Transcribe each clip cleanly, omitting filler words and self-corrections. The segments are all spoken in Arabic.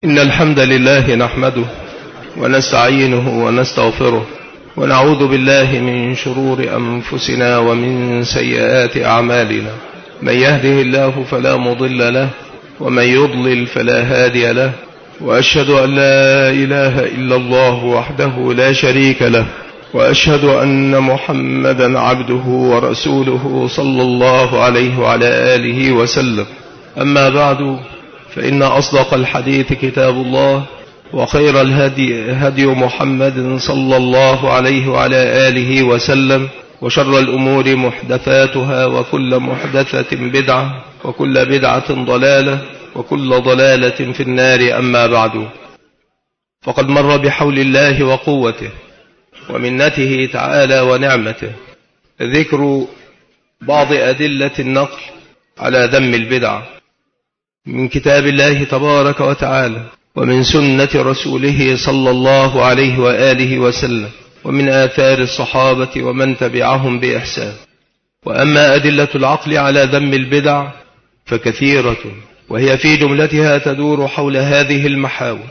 إن الحمد لله نحمده ونستعينه ونستغفره ونعوذ بالله من شرور أنفسنا ومن سيئات أعمالنا. من يهده الله فلا مضل له ومن يضلل فلا هادي له، وأشهد أن لا إله إلا الله وحده لا شريك له، وأشهد أن محمدا عبده ورسوله صلى الله عليه وعلى آله وسلم. أما بعد، فإن أصدق الحديث كتاب الله، وخير الهدي هدي محمد صلى الله عليه وعلى آله وسلم، وشر الأمور محدثاتها، وكل محدثة بدعة، وكل بدعة ضلالة، وكل ضلالة في النار. أما بعد، فقد مر بحول الله وقوته ومنته تعالى ونعمته ذكر بعض أدلة النقل على ذم البدع من كتاب الله تبارك وتعالى، ومن سنة رسوله صلى الله عليه وآله وسلم، ومن آثار الصحابة ومن تبعهم بإحسان. وأما أدلة العقل على ذم البدع فكثيرة، وهي في جملتها تدور حول هذه المحاور.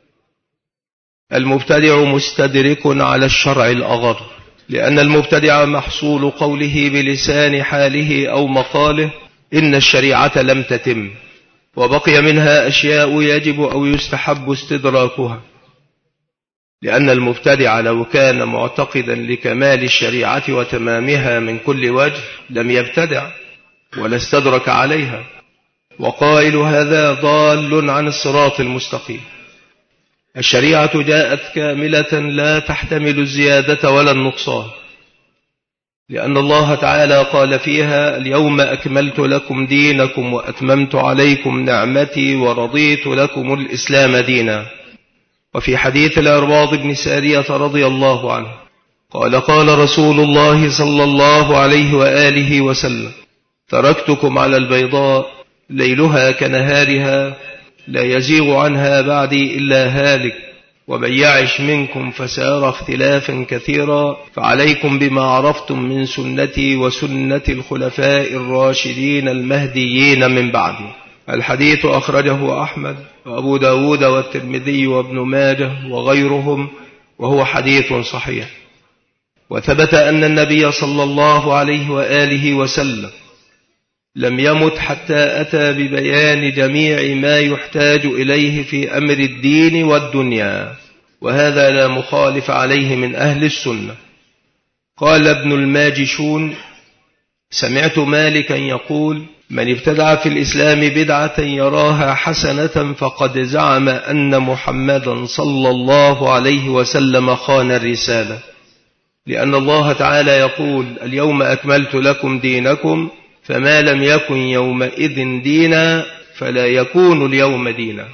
المبتدع مستدرك على الشرع الأغر، لأن المبتدع محصول قوله بلسان حاله أو مقاله إن الشريعة لم تتم، وبقي منها أشياء يجب أو يستحب استدراكها، لأن المبتدع لو كان معتقدا لكمال الشريعة وتمامها من كل وجه لم يبتدع ولا استدرك عليها، وقائل هذا ضال عن الصراط المستقيم. الشريعة جاءت كاملة لا تحتمل الزيادة ولا النقصان، لأن الله تعالى قال فيها: اليوم أكملت لكم دينكم وأتممت عليكم نعمتي ورضيت لكم الإسلام دينا. وفي حديث العرباض بن سارية رضي الله عنه قال: قال رسول الله صلى الله عليه وآله وسلم: تركتكم على البيضاء ليلها كنهارها لا يزيغ عنها بعدي إلا هالك، ومن يعش منكم فسيرى اختلافا كثيرا، فعليكم بما عرفتم من سنتي وسنة الخلفاء الراشدين المهديين من بعدي. الحديث أخرجه أحمد وأبو داود والترمذي وابن ماجه وغيرهم، وهو حديث صحيح. وثبت أن النبي صلى الله عليه وآله وسلم لم يمت حتى أتى ببيان جميع ما يحتاج إليه في أمر الدين والدنيا، وهذا لا مخالف عليه من أهل السنة. قال ابن الماجشون: سمعت مالكا يقول: من ابتدع في الإسلام بدعة يراها حسنة فقد زعم أن محمدا صلى الله عليه وسلم خان الرسالة، لأن الله تعالى يقول: اليوم أكملت لكم دينكم، فما لم يكن يومئذ دينا فلا يكون اليوم دينا.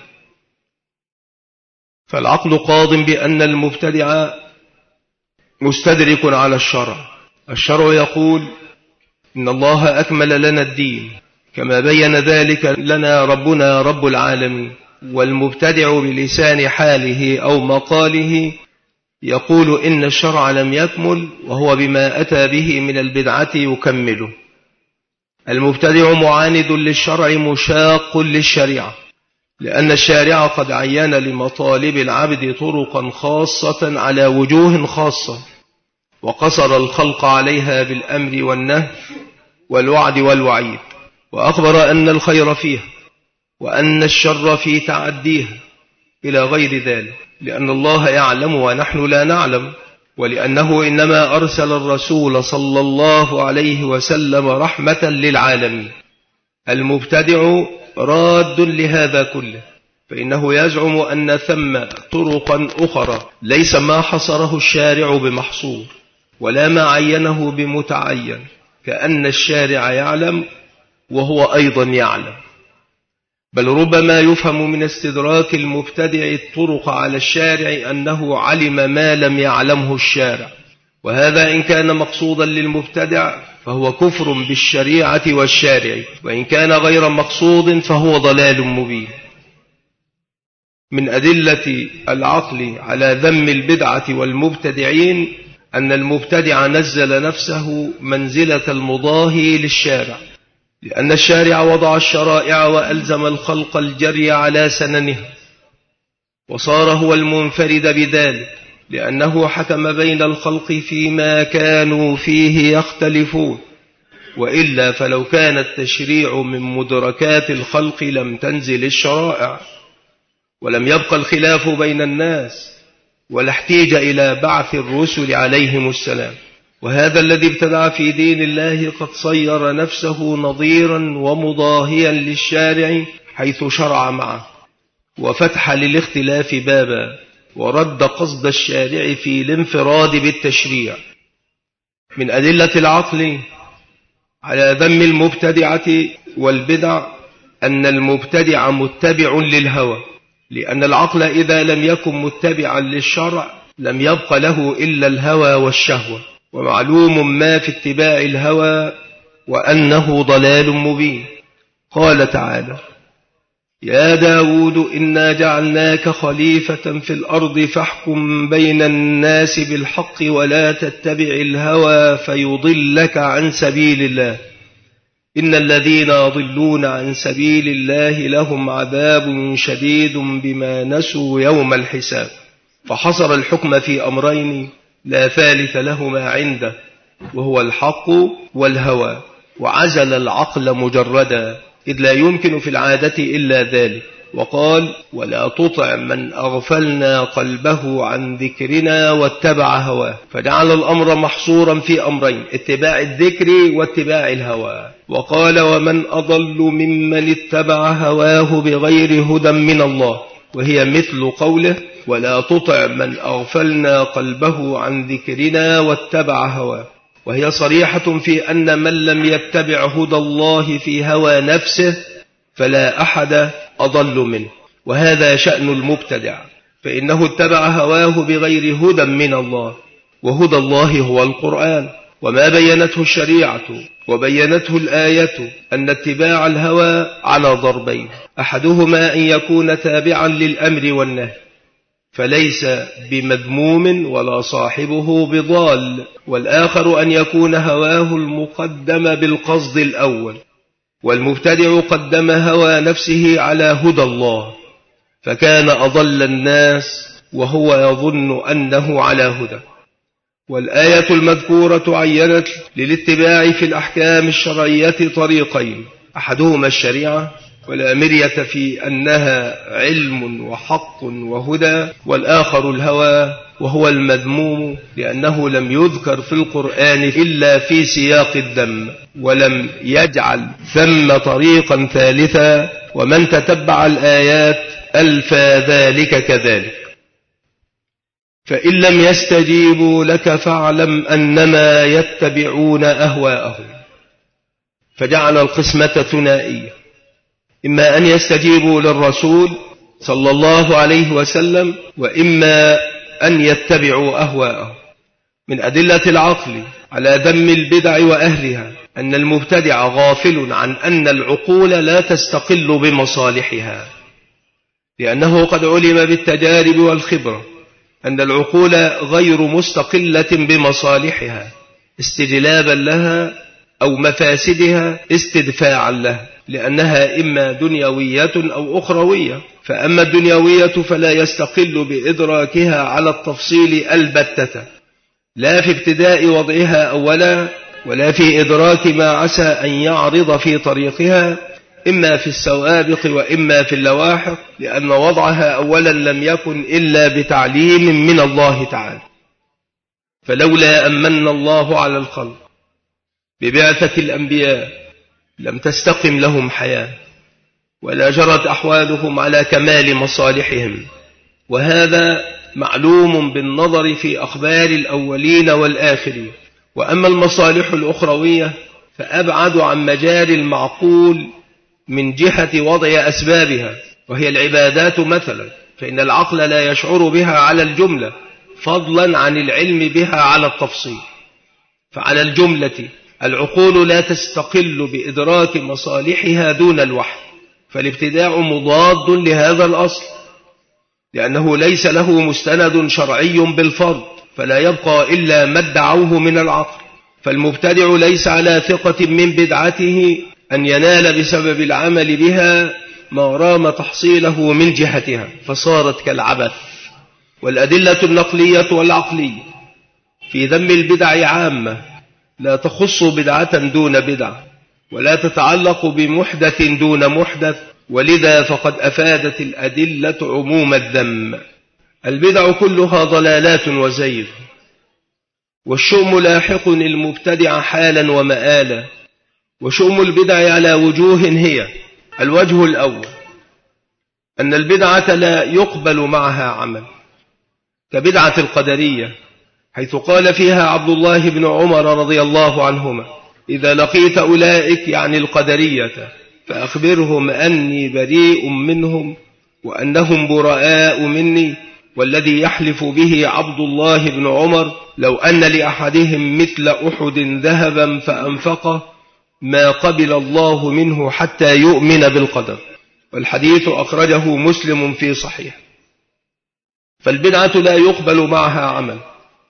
فالعقل قاض بأن المبتدع مستدرك على الشرع. الشرع يقول: إن الله أكمل لنا الدين كما بين ذلك لنا ربنا رب العالمين. والمبتدع بلسان حاله أو مقاله يقول إن الشرع لم يكمل، وهو بما أتى به من البدعة يكمله. المبتدع معاند للشرع مشاق للشريعة، لأن الشارع قد عين لمطالب العبد طرقا خاصة على وجوه خاصة، وقصر الخلق عليها بالأمر والنهي والوعد والوعيد، وأخبر أن الخير فيها وأن الشر في تعديها إلى غير ذلك، لأن الله يعلم ونحن لا نعلم، ولأنه إنما أرسل الرسول صلى الله عليه وسلم رحمة للعالمين. المبتدع راد لهذا كله، فإنه يزعم أن ثم طرقا أخرى ليس ما حصره الشارع بمحصور ولا ما عينه بمتعين، كأن الشارع يعلم وهو أيضا يعلم، بل ربما يفهم من استدراك المبتدع الطرق على الشارع أنه علم ما لم يعلمه الشارع، وهذا إن كان مقصودا للمبتدع فهو كفر بالشريعة والشارع، وإن كان غير مقصود فهو ضلال مبين. من أدلة العقل على ذم البدعة والمبتدعين أن المبتدع نزل نفسه منزلة المضاهي للشارع، لأن الشارع وضع الشرائع وألزم الخلق الجري على سننها، وصار هو المنفرد بذلك، لأنه حكم بين الخلق فيما كانوا فيه يختلفون، وإلا فلو كان التشريع من مدركات الخلق لم تنزل الشرائع، ولم يبقى الخلاف بين الناس، ولا احتيج إلى بعث الرسل عليهم السلام. وهذا الذي ابتدع في دين الله قد صير نفسه نظيرا ومضاهيا للشارع حيث شرع معه، وفتح للاختلاف بابا، ورد قصد الشارع في الانفراد بالتشريع. من أدلة العقل على ذم المبتدعة والبدع أن المبتدع متبع للهوى، لأن العقل إذا لم يكن متبعا للشرع لم يبق له إلا الهوى والشهوة، ومعلوم ما في اتباع الهوى وأنه ضلال مبين. قال تعالى: يا داود إنا جعلناك خليفة في الأرض فاحكم بين الناس بالحق ولا تتبع الهوى فيضلك عن سبيل الله إن الذين يضلون عن سبيل الله لهم عذاب شديد بما نسوا يوم الحساب. فحصر الحكم في أمرين لا ثالث لهما عنده، وهو الحق والهوى، وعزل العقل مجردا، إذ لا يمكن في العادة إلا ذلك. وقال: ولا تطع من أغفلنا قلبه عن ذكرنا واتبع هواه. فجعل الأمر محصورا في أمرين: اتباع الذكر واتباع الهوى. وقال: ومن أضل ممن اتبع هواه بغير هدى من الله، وهي مثل قوله: ولا تطع من أغفلنا قلبه عن ذكرنا واتبع هواه، وهي صريحة في أن من لم يتبع هدى الله في هوى نفسه فلا أحد أضل منه. وهذا شأن المبتدع، فإنه اتبع هواه بغير هدى من الله، وهدى الله هو القرآن، وما بينته الشريعة وبينته الآية أن اتباع الهوى على ضربين: أحدهما أن يكون تابعا للأمر والنهي فليس بمذموم ولا صاحبه بضال، والآخر أن يكون هواه المقدم بالقصد الأول. والمبتدع قدم هوى نفسه على هدى الله فكان أضل الناس وهو يظن أنه على هدى. والآية المذكورة عينت للاتباع في الأحكام الشرعية طريقين: أحدهما الشريعة والأمرية في أنها علم وحق وهدى، والآخر الهوى وهو المذموم لأنه لم يذكر في القرآن إلا في سياق الذم، ولم يجعل ثم طريقا ثالثا، ومن تتبع الآيات ألفى ذلك كذلك. فإن لم يستجيبوا لك فاعلم أنما يتبعون أهواءهم. فجعل القسمة ثنائية: إما أن يستجيبوا للرسول صلى الله عليه وسلم، وإما أن يتبعوا أهواءهم. من أدلة العقل على ذم البدع وأهلها أن المبتدع غافل عن أن العقول لا تستقل بمصالحها، لأنه قد علم بالتجارب والخبرة أن العقول غير مستقلة بمصالحها استجلابا لها أو مفاسدها استدفاعا لها، لأنها إما دنيوية أو أخروية. فأما الدنيوية فلا يستقل بإدراكها على التفصيل البتة، لا في ابتداء وضعها أولا، ولا في إدراك ما عسى أن يعرض في طريقها، إما في السوابق وإما في اللواحق، لأن وضعها أولا لم يكن إلا بتعليم من الله تعالى. فلولا أمن الله على الخلق ببعثة الأنبياء لم تستقم لهم حياة، ولا جرت أحوالهم على كمال مصالحهم. وهذا معلوم بالنظر في أخبار الأولين والآخرين. وأما المصالح الأخروية فأبعد عن مجال المعقول من جهة وضع أسبابها، وهي العبادات مثلا، فإن العقل لا يشعر بها على الجملة فضلا عن العلم بها على التفصيل. فعلى الجملة العقول لا تستقل بإدراك مصالحها دون الوحي، فالابتداع مضاد لهذا الأصل، لأنه ليس له مستند شرعي بالفرض، فلا يبقى إلا ما ادعوه من العقل. فالمبتدع ليس على ثقة من بدعته أن ينال بسبب العمل بها ما رام تحصيله من جهتها فصارت كالعبث. والأدلة النقلية والعقلية في ذم البدع عامة لا تخص بدعة دون بدعة ولا تتعلق بمحدث دون محدث، ولذا فقد أفادت الأدلة عموم الذم. البدع كلها ضلالات وزيغ، والشؤم لاحق المبتدع حالا ومآلا. وشؤم البدع على وجوه هي: الوجه الأول أن البدعة لا يقبل معها عمل، كبدعة القدرية، حيث قال فيها عبد الله بن عمر رضي الله عنهما: إذا لقيت أولئك يعني القدرية فأخبرهم أني بريء منهم وأنهم براء مني، والذي يحلف به عبد الله بن عمر لو أن لأحدهم مثل أحد ذهبا فأنفقه ما قبل الله منه حتى يؤمن بالقدر. والحديث أخرجه مسلم في صحيح. فالبدعة لا يقبل معها عمل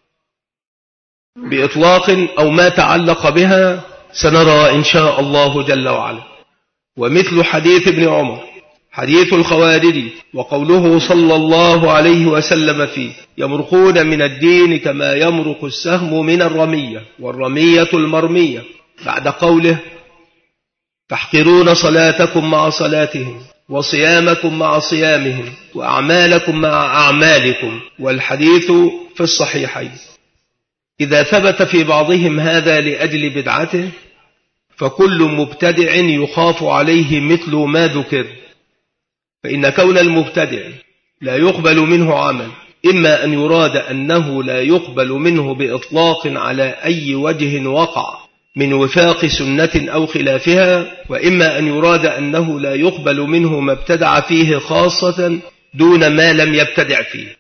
بإطلاق أو ما تعلق بها، سنرى إن شاء الله جل وعلا. ومثل حديث ابن عمر حديث الخوارج، وقوله صلى الله عليه وسلم فيه: يمرقون من الدين كما يمرق السهم من الرمية، والرمية المرمية، بعد قوله: تحقرون صلاتكم مع صلاتهم وصيامكم مع صيامهم وأعمالكم مع أعمالكم. والحديث في الصحيحين. إذا ثبت في بعضهم هذا لأجل بدعته فكل مبتدع يخاف عليه مثل ما ذكر. فإن كون المبتدع لا يقبل منه عمل إما أن يراد أنه لا يقبل منه بإطلاق على أي وجه وقع من وفاق سنة أو خلافها، وإما أن يراد أنه لا يقبل منه ما ابتدع فيه خاصة دون ما لم يبتدع فيه.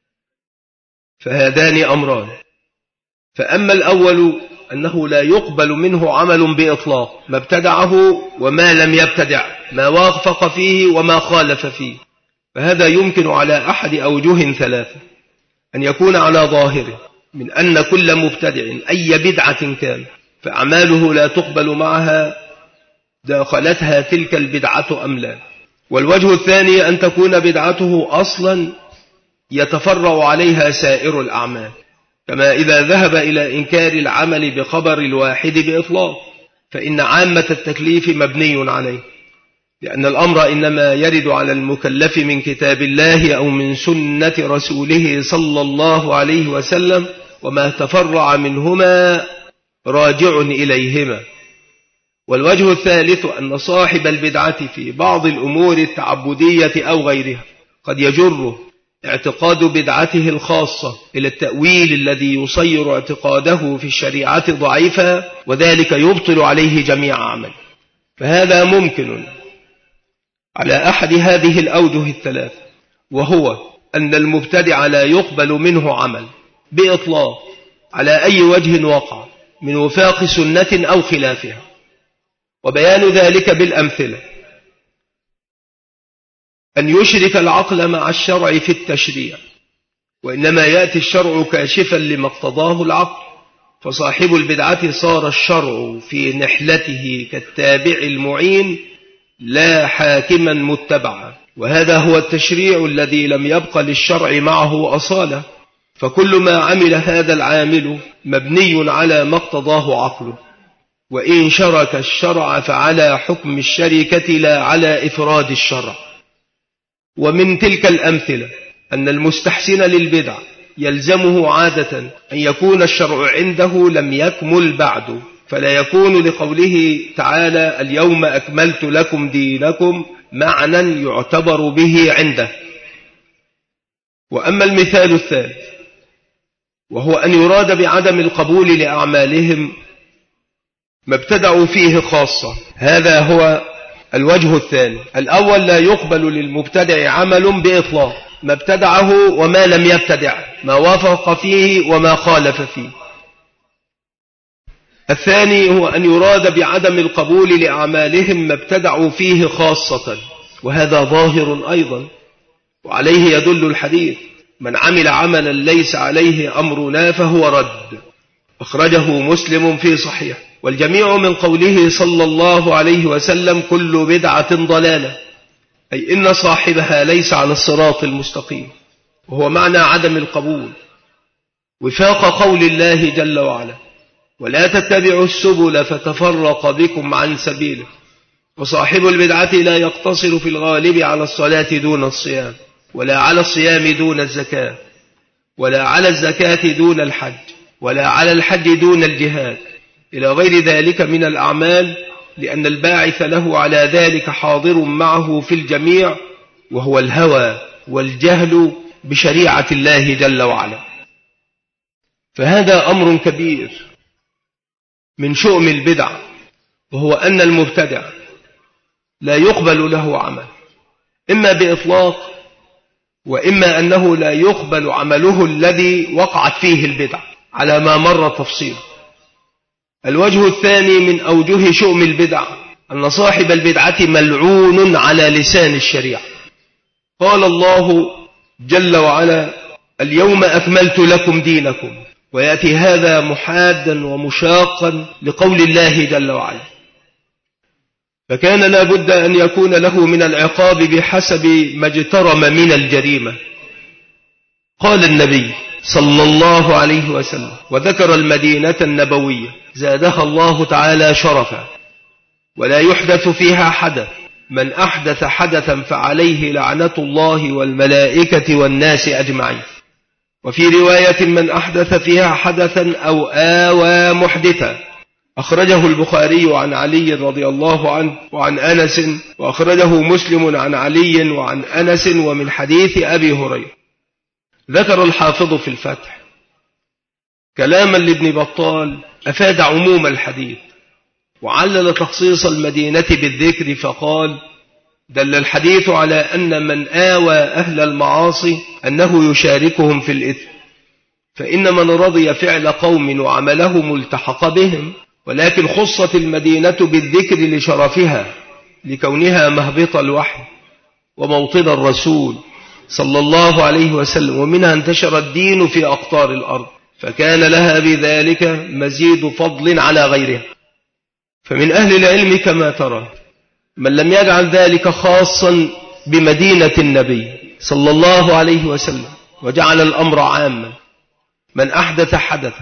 فهذان أمران: فأما الأول أنه لا يقبل منه عمل بإطلاق ما ابتدعه وما لم يبتدع، ما وافق فيه وما خالف فيه، فهذا يمكن على أحد أوجه ثلاثة: أن يكون على ظاهره من أن كل مبتدع أي بدعة كان فأعماله لا تقبل معها داخلتها تلك البدعة أم لا. والوجه الثاني أن تكون بدعته أصلا يتفرع عليها سائر الأعمال، كما إذا ذهب إلى إنكار العمل بخبر الواحد بإطلاق، فإن عامة التكليف مبني عليه، لأن الأمر إنما يرد على المكلف من كتاب الله أو من سنة رسوله صلى الله عليه وسلم، وما تفرع منهما راجع إليهما. والوجه الثالث أن صاحب البدعة في بعض الأمور التعبدية أو غيرها قد يجره اعتقاد بدعته الخاصة إلى التأويل الذي يصير اعتقاده في الشريعة ضعيفا، وذلك يبطل عليه جميع عمل. فهذا ممكن على أحد هذه الأوجه الثلاث، وهو أن المبتدع لا يقبل منه عمل بإطلاق على أي وجه وقع من وفاق سنة أو خلافها. وبيان ذلك بالأمثلة: أن يشرك العقل مع الشرع في التشريع، وإنما يأتي الشرع كاشفا لما اقتضاه العقل، فصاحب البدعة صار الشرع في نحلته كالتابع المعين لا حاكما متبعا. وهذا هو التشريع الذي لم يبق للشرع معه أصالة، فكل ما عمل هذا العامل مبني على ما اقتضاه عقله، وإن شرك الشرع فعلى حكم الشركة لا على إفراد الشرع. ومن تلك الأمثلة أن المستحسن للبدع يلزمه عادة أن يكون الشرع عنده لم يكمل بعد، فلا يكون لقوله تعالى اليوم أكملت لكم دينكم معنى يعتبر به عنده. وأما المثال الثالث وهو أن يراد بعدم القبول لأعمالهم ما ابتدعوا فيه خاصة، هذا هو الوجه الثاني. الأول لا يقبل للمبتدع عمل بإطلاق ما ابتدعه وما لم يبتدع، ما وافق فيه وما خالف فيه. الثاني هو أن يراد بعدم القبول لأعمالهم ما ابتدعوا فيه خاصة، وهذا ظاهر أيضا، وعليه يدل الحديث: من عمل عملا ليس عليه أمرنا فهو رد، أخرجه مسلم في صحيح. والجميع من قوله صلى الله عليه وسلم كل بدعة ضلالة، أي إن صاحبها ليس على الصراط المستقيم، وهو معنى عدم القبول وفاق قول الله جل وعلا: ولا تتبعوا السبل فتفرق بكم عن سبيله. وصاحب البدعة لا يقتصر في الغالب على الصلاة دون الصيام، ولا على الصيام دون الزكاة، ولا على الزكاة دون الحج، ولا على الحج دون الجهاد، إلى غير ذلك من الأعمال، لأن الباعث له على ذلك حاضر معه في الجميع، وهو الهوى والجهل بشريعة الله جل وعلا. فهذا أمر كبير من شؤم البدع، وهو أن المبتدع لا يقبل له عمل، إما بإطلاق، وإما أنه لا يقبل عمله الذي وقعت فيه البدع على ما مر تفصيله. الوجه الثاني من أوجه شؤم البدع أن صاحب البدعة ملعون على لسان الشريعة. قال الله جل وعلا: اليوم أكملت لكم دينكم، ويأتي هذا محادا ومشاقا لقول الله جل وعلا، فكان لا بد أن يكون له من العقاب بحسب ما اجترم من الجريمة. قال النبي صلى الله عليه وسلم وذكر المدينة النبوية زادها الله تعالى شرفا: ولا يحدث فيها حدث، من أحدث حدثا فعليه لعنة الله والملائكة والناس أجمعين. وفي رواية: من أحدث فيها حدثا أو آوى محدثا. أخرجه البخاري عن علي رضي الله عنه وعن أنس، وأخرجه مسلم عن علي وعن أنس ومن حديث أبي هريرة. ذكر الحافظ في الفتح كلاما لابن بطال أفاد عموم الحديث، وعلل تخصيص المدينة بالذكر فقال: دل الحديث على أن من آوى أهل المعاصي أنه يشاركهم في الإثم، فإن من رضي فعل قوم وعملهم التحق بهم، ولكن خصت المدينة بالذكر لشرفها، لكونها مهبط الوحي وموطن الرسول صلى الله عليه وسلم، ومنها انتشر الدين في أقطار الأرض، فكان لها بذلك مزيد فضل على غيرها. فمن أهل العلم كما ترى من لم يجعل ذلك خاصا بمدينة النبي صلى الله عليه وسلم، وجعل الأمر عاما: من أحدث حدثا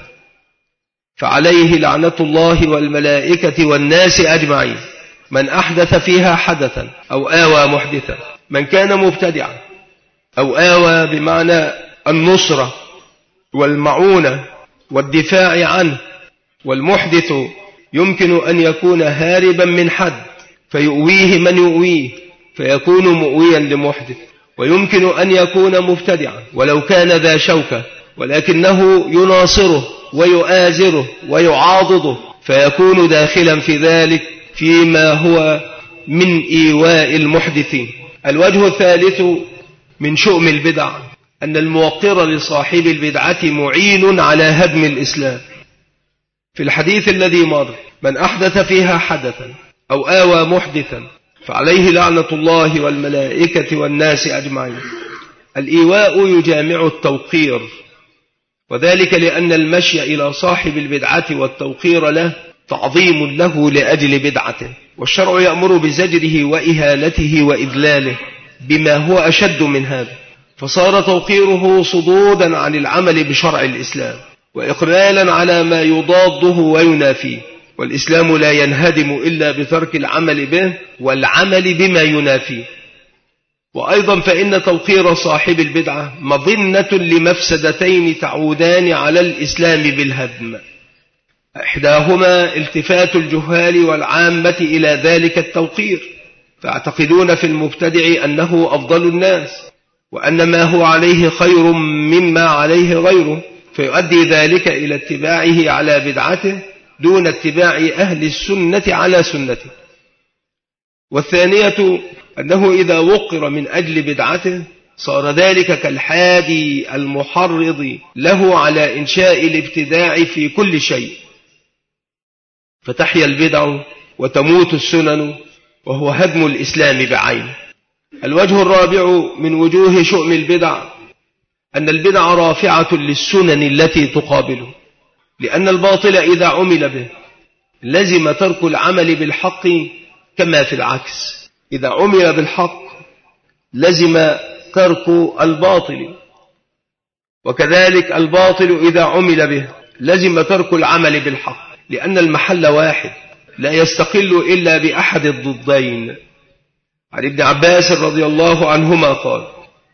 فعليه لعنة الله والملائكة والناس أجمعين. من أحدث فيها حدثا أو آوى محدثا، من كان مبتدعا أو آوى بمعنى النصرة والمعونة والدفاع عنه. والمحدث يمكن أن يكون هاربا من حد فيؤويه من يؤويه فيكون مؤويا لمحدث، ويمكن أن يكون مبتدعا ولو كان ذا شوكة ولكنه يناصره ويؤازره ويعاضده، فيكون داخلا في ذلك فيما هو من إيواء المحدثين. الوجه الثالث من شؤم البدع أن الموقر لصاحب البدعة معين على هدم الإسلام. في الحديث الذي مر: من أحدث فيها حدثا أو آوى محدثا فعليه لعنة الله والملائكة والناس أجمعين. الإيواء يجامع التوقير، وذلك لأن المشي إلى صاحب البدعة والتوقير له تعظيم له لأجل بدعته، والشرع يأمر بزجره وإهانته وإذلاله بما هو أشد من هذا، فصار توقيره صدودا عن العمل بشرع الإسلام وإقلالا على ما يضاده وينافيه. والإسلام لا ينهدم إلا بترك العمل به والعمل بما ينافيه. وأيضا فإن توقير صاحب البدعة مظنة لمفسدتين تعودان على الإسلام بالهدم: إحداهما التفات الجهال والعامة إلى ذلك التوقير، فاعتقدون في المبتدع أنه أفضل الناس، وأن ما هو عليه خير مما عليه غيره، فيؤدي ذلك إلى اتباعه على بدعته دون اتباع أهل السنة على سنته. والثانية أنه إذا وقر من أجل بدعته صار ذلك كالحادي المحرض له على إنشاء الابتداع في كل شيء، فتحيا البدع وتموت السنن، وهو هدم الإسلام بعينه. الوجه الرابع من وجوه شؤم البدع أن البدع رافعة للسنن التي تقابله، لأن الباطل إذا عمل به لزم ترك العمل بالحق، كما في العكس إذا عمل بالحق لزم ترك الباطل، وكذلك الباطل إذا عمل به لزم ترك العمل بالحق، لأن المحل واحد لا يستقل إلا بأحد الضدين. عن ابن عباس رضي الله عنهما قال: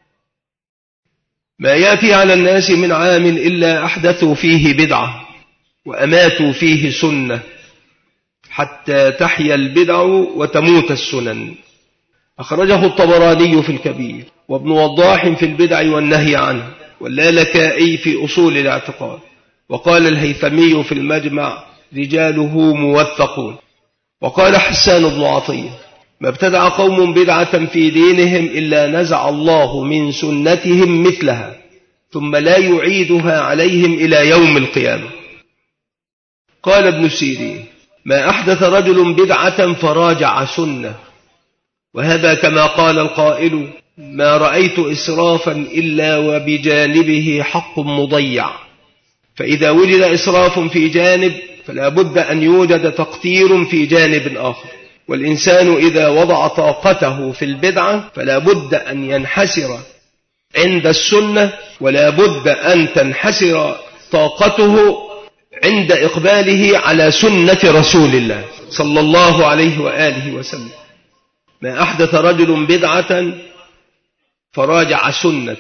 ما يأتي على الناس من عام إلا أحدثوا فيه بدعة وأماتوا فيه سنة، حتى تحيا البدع وتموت السنن. أخرجه الطبراني في الكبير، وابن وضاح في البدع والنهي عنه، واللالكائي في أصول الاعتقاد. وقال الهيثمي في المجمع: رجاله موثقون. وقال حسان بن عطية: ما ابتدع قوم بدعة في دينهم إلا نزع الله من سنتهم مثلها ثم لا يعيدها عليهم إلى يوم القيامة. قال ابن سيرين: ما أحدث رجل بدعة فراجع سنة. وهذا كما قال القائل: ما رأيت إسرافا إلا وبجانبه حق مضيع. فإذا وجد إسراف في جانب فلا بد أن يوجد تقتير في جانب آخر. والإنسان إذا وضع طاقته في البدعة فلا بد أن ينحسر عند السنة، ولا بد أن تنحسر طاقته عند إقباله على سنة رسول الله صلى الله عليه وآله وسلم. ما أحدث رجل بدعة فراجع سنة.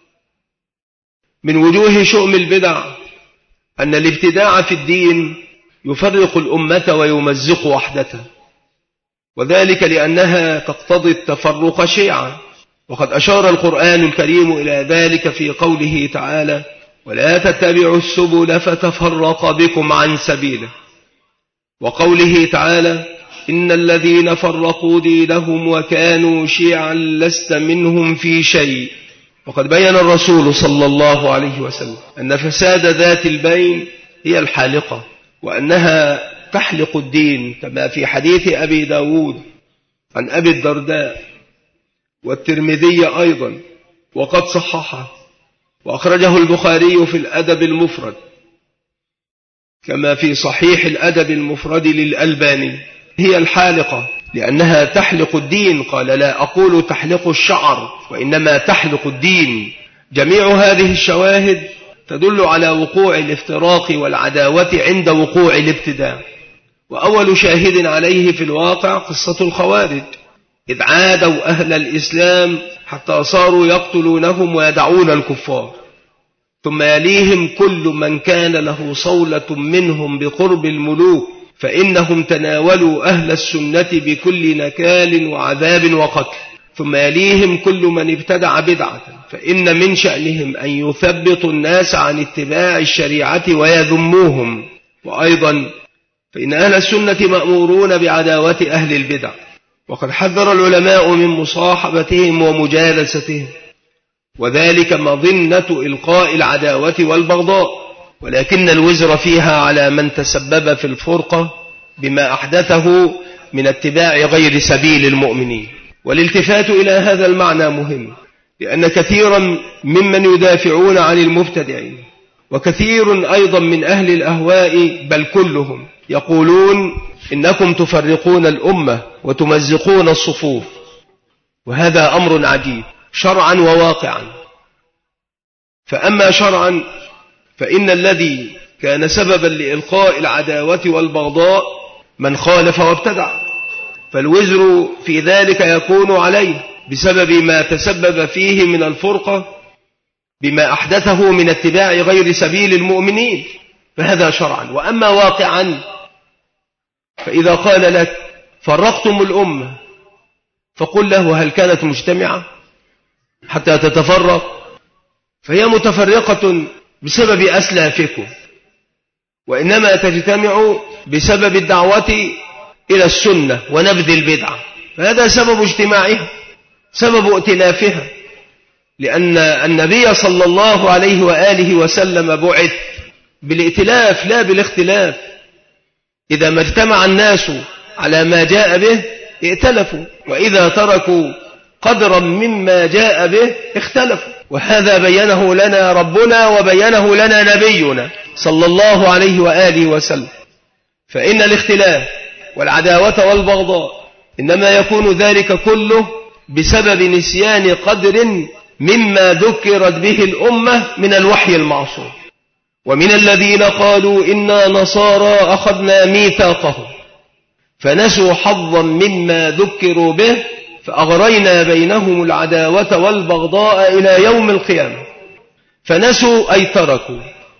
من وجوه شؤم البدع أن الابتداع في الدين يفرق الأمة ويمزق وحدتها، وذلك لأنها تقتضي التفرق شيعا. وقد أشار القرآن الكريم إلى ذلك في قوله تعالى: ولا تتبعوا السبل فتفرق بكم عن سبيله. وقوله تعالى: إن الذين فرقوا دينهم وكانوا شيعا لست منهم في شيء. وقد بين الرسول صلى الله عليه وسلم أن فساد ذات البين هي الحالقة، وأنها تحلق الدين، كما في حديث أبي داود عن أبي الدرداء والترمذي أيضا وقد صححه، وأخرجه البخاري في الأدب المفرد، كما في صحيح الأدب المفرد للألباني. هي الحالقة لأنها تحلق الدين. قال: لا أقول تحلق الشعر، وإنما تحلق الدين. جميع هذه الشواهد تدل على وقوع الافتراق والعداوة عند وقوع الابتداع. وأول شاهد عليه في الواقع قصة الخوارج، إذ عادوا أهل الإسلام حتى صاروا يقتلونهم ويدعون الكفار، ثم يليهم كل من كان له صولة منهم بقرب الملوك، فإنهم تناولوا أهل السنة بكل نكال وعذاب وقتل. ثم يليهم كل من ابتدع بدعة، فإن من شأنهم أن يثبطوا الناس عن اتباع الشريعة ويذموهم. وأيضا فإن أهل السنة مأمورون بعداوة أهل البدع، وقد حذر العلماء من مصاحبتهم ومجالستهم، وذلك مظنة إلقاء العداوة والبغضاء، ولكن الوزر فيها على من تسبب في الفرقة بما أحدثه من اتباع غير سبيل المؤمنين. والالتفات إلى هذا المعنى مهم، لأن كثيرا ممن يدافعون عن المبتدعين وكثير أيضا من أهل الأهواء بل كلهم يقولون إنكم تفرقون الأمة وتمزقون الصفوف، وهذا أمر عجيب شرعا وواقعا. فأما شرعا فإن الذي كان سببا لإلقاء العداوة والبغضاء من خالف وابتدع، فالوزر في ذلك يكون عليه بسبب ما تسبب فيه من الفرقة بما أحدثه من اتباع غير سبيل المؤمنين، فهذا شرعا. وأما واقعا فإذا قال لك فرقتم الأمة، فقل له: هل كانت مجتمعة حتى تتفرق؟ فهي متفرقة بسبب أسلافكم، وإنما تجتمع بسبب الدعوة إلى السنة ونبذ البدعة، فهذا سبب اجتماعها، سبب ائتلافها، لأن النبي صلى الله عليه وآله وسلم بعث بالائتلاف لا بالاختلاف. إذا ما اجتمع الناس على ما جاء به ائتلفوا، وإذا تركوا قدرا مما جاء به اختلفوا، وهذا بينه لنا ربنا وبينه لنا نبينا صلى الله عليه وآله وسلم. فإن الاختلاف والعداوة والبغضاء إنما يكون ذلك كله بسبب نسيان قدر مما ذكرت به الأمة من الوحي المعصوم. ومن الذين قالوا إنا نصارى أخذنا ميثاقهم فنسوا حظا مما ذكروا به فأغرينا بينهم العداوة والبغضاء إلى يوم القيامة. فنسوا أي تركوا،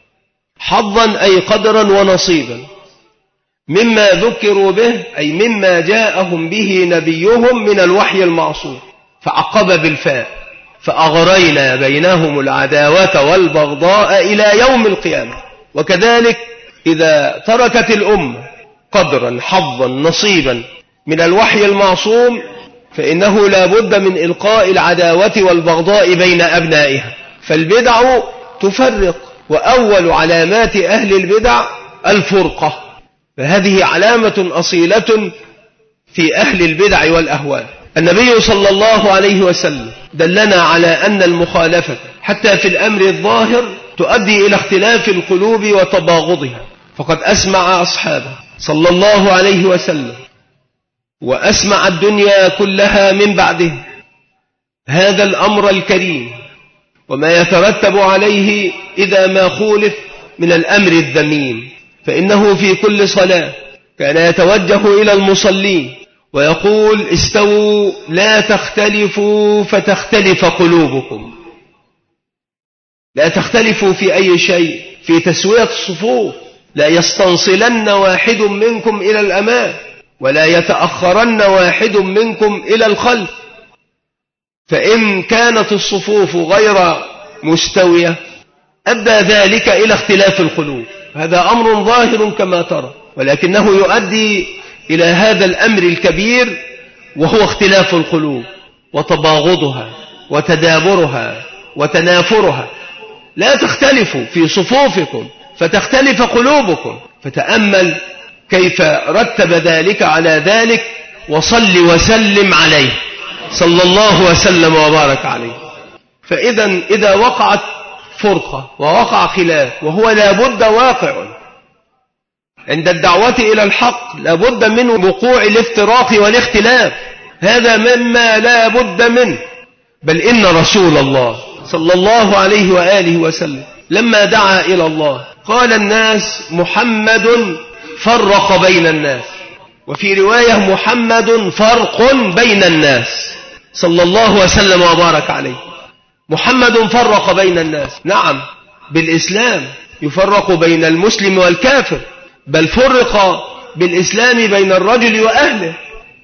حظا أي قدرا ونصيبا، مما ذكروا به أي مما جاءهم به نبيهم من الوحي المعصوم، فعقب بالفاء فأغرينا بينهم العداوة والبغضاء إلى يوم القيامة. وكذلك إذا تركت الأمة قدرا حظا نصيبا من الوحي المعصوم فإنه لا بد من إلقاء العداوة والبغضاء بين أبنائها. فالبدع تفرق، وأول علامات أهل البدع الفرقة، فهذه علامة أصيلة في أهل البدع والأهواء. النبي صلى الله عليه وسلم دلنا على أن المخالفة حتى في الأمر الظاهر تؤدي إلى اختلاف القلوب وتباغضها، فقد أسمع أصحابه صلى الله عليه وسلم وأسمع الدنيا كلها من بعده هذا الأمر الكريم وما يترتب عليه إذا ما خولف من الأمر الذميم. فإنه في كل صلاة كان يتوجه إلى المصلين ويقول استووا لا تختلفوا فتختلف قلوبكم. لا تختلفوا في أي شيء، في تسوية الصفوف، لا يستنصلن واحد منكم إلى الأمام ولا يتأخرن واحد منكم إلى الخلف، فإن كانت الصفوف غير مستوية أدى ذلك إلى اختلاف القلوب. هذا أمر ظاهر كما ترى، ولكنه يؤدي إلى هذا الأمر الكبير وهو اختلاف القلوب وتباغضها وتدابرها وتنافرها. لا تختلفوا في صفوفكم فتختلف قلوبكم. فتأمل كيف رتب ذلك على ذلك، وصل وسلم عليه صلى الله وسلم وبارك عليه. إذا وقعت فرقة ووقع خلاف، وهو لابد واقع عند الدعوة إلى الحق، لابد من وقوع الافتراق والاختلاف، هذا مما لا بد منه. بل إن رسول الله صلى الله عليه وآله وسلم لما دعا إلى الله قال الناس محمد فرق بين الناس، وفي رواية محمد فرق بين الناس صلى الله وسلم وبارك عليه. محمد فرق بين الناس، نعم بالإسلام يفرق بين المسلم والكافر، بل فرق بالإسلام بين الرجل وأهله،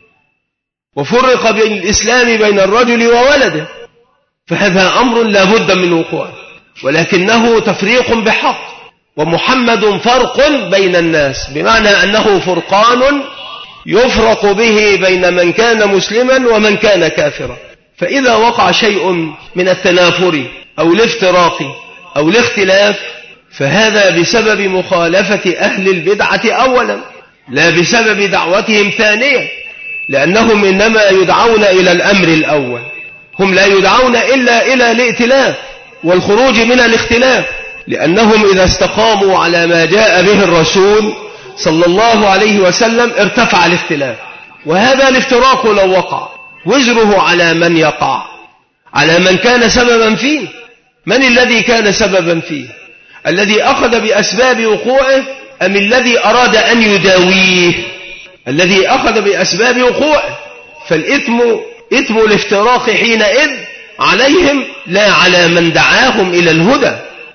وفرق بالإسلام بين الرجل وولده. فهذا أمر لا بد من وقوعه، ولكنه تفريق بحق. ومحمد فرق بين الناس بمعنى أنه فرقان يفرق به بين من كان مسلما ومن كان كافرا. فإذا وقع شيء من التنافر أو الافتراق أو الاختلاف فهذا بسبب مخالفة أهل البدعة أولا، لا بسبب دعوتهم ثانيا، لأنهم إنما يدعون إلى الأمر الأول، هم لا يدعون إلا إلى الائتلاف والخروج من الاختلاف، لأنهم إذا استقاموا على ما جاء به الرسول صلى الله عليه وسلم ارتفع الاختلاف. وهذا الافتراق لو وقع وزره على من يقع، على من كان سببا فيه. من الذي كان سببا فيه؟ الذي أخذ بأسباب وقوعه أم الذي أراد أن يداويه؟ الذي أخذ بأسباب وقوعه. فالإثم إثم الافتراق حينئذ عليهم لا على من دعاهم إلى الهدى.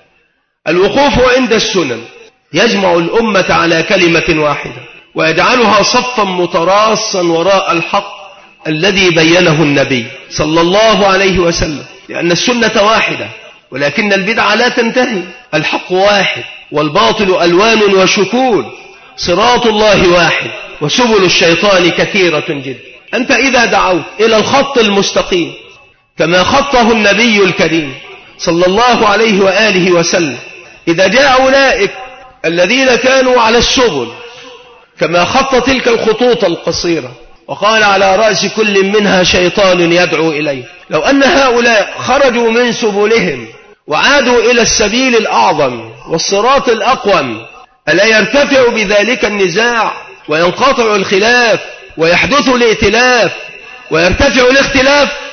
الوقوف عند السنن يجمع الأمة على كلمة واحدة ويجعلها صفا متراصا وراء الحق الذي بينه النبي صلى الله عليه وسلم، لأن السنة واحدة ولكن البدعة لا تنتهي. الحق واحد والباطل ألوان وشكول، صراط الله واحد وسبل الشيطان كثيرة جدا. أنت إذا دعوت إلى الخط المستقيم كما خطه النبي الكريم صلى الله عليه وآله وسلم، إذا جاء أولئك الذين كانوا على السبل كما خط تلك الخطوط القصيرة وقال على رأس كل منها شيطان يدعو إليه، لو أن هؤلاء خرجوا من سبلهم وعادوا إلى السبيل الأعظم والصراط الأقوم، ألا يرتفع بذلك النزاع وينقطع الخلاف ويحدث الائتلاف ويرتفع الاختلاف؟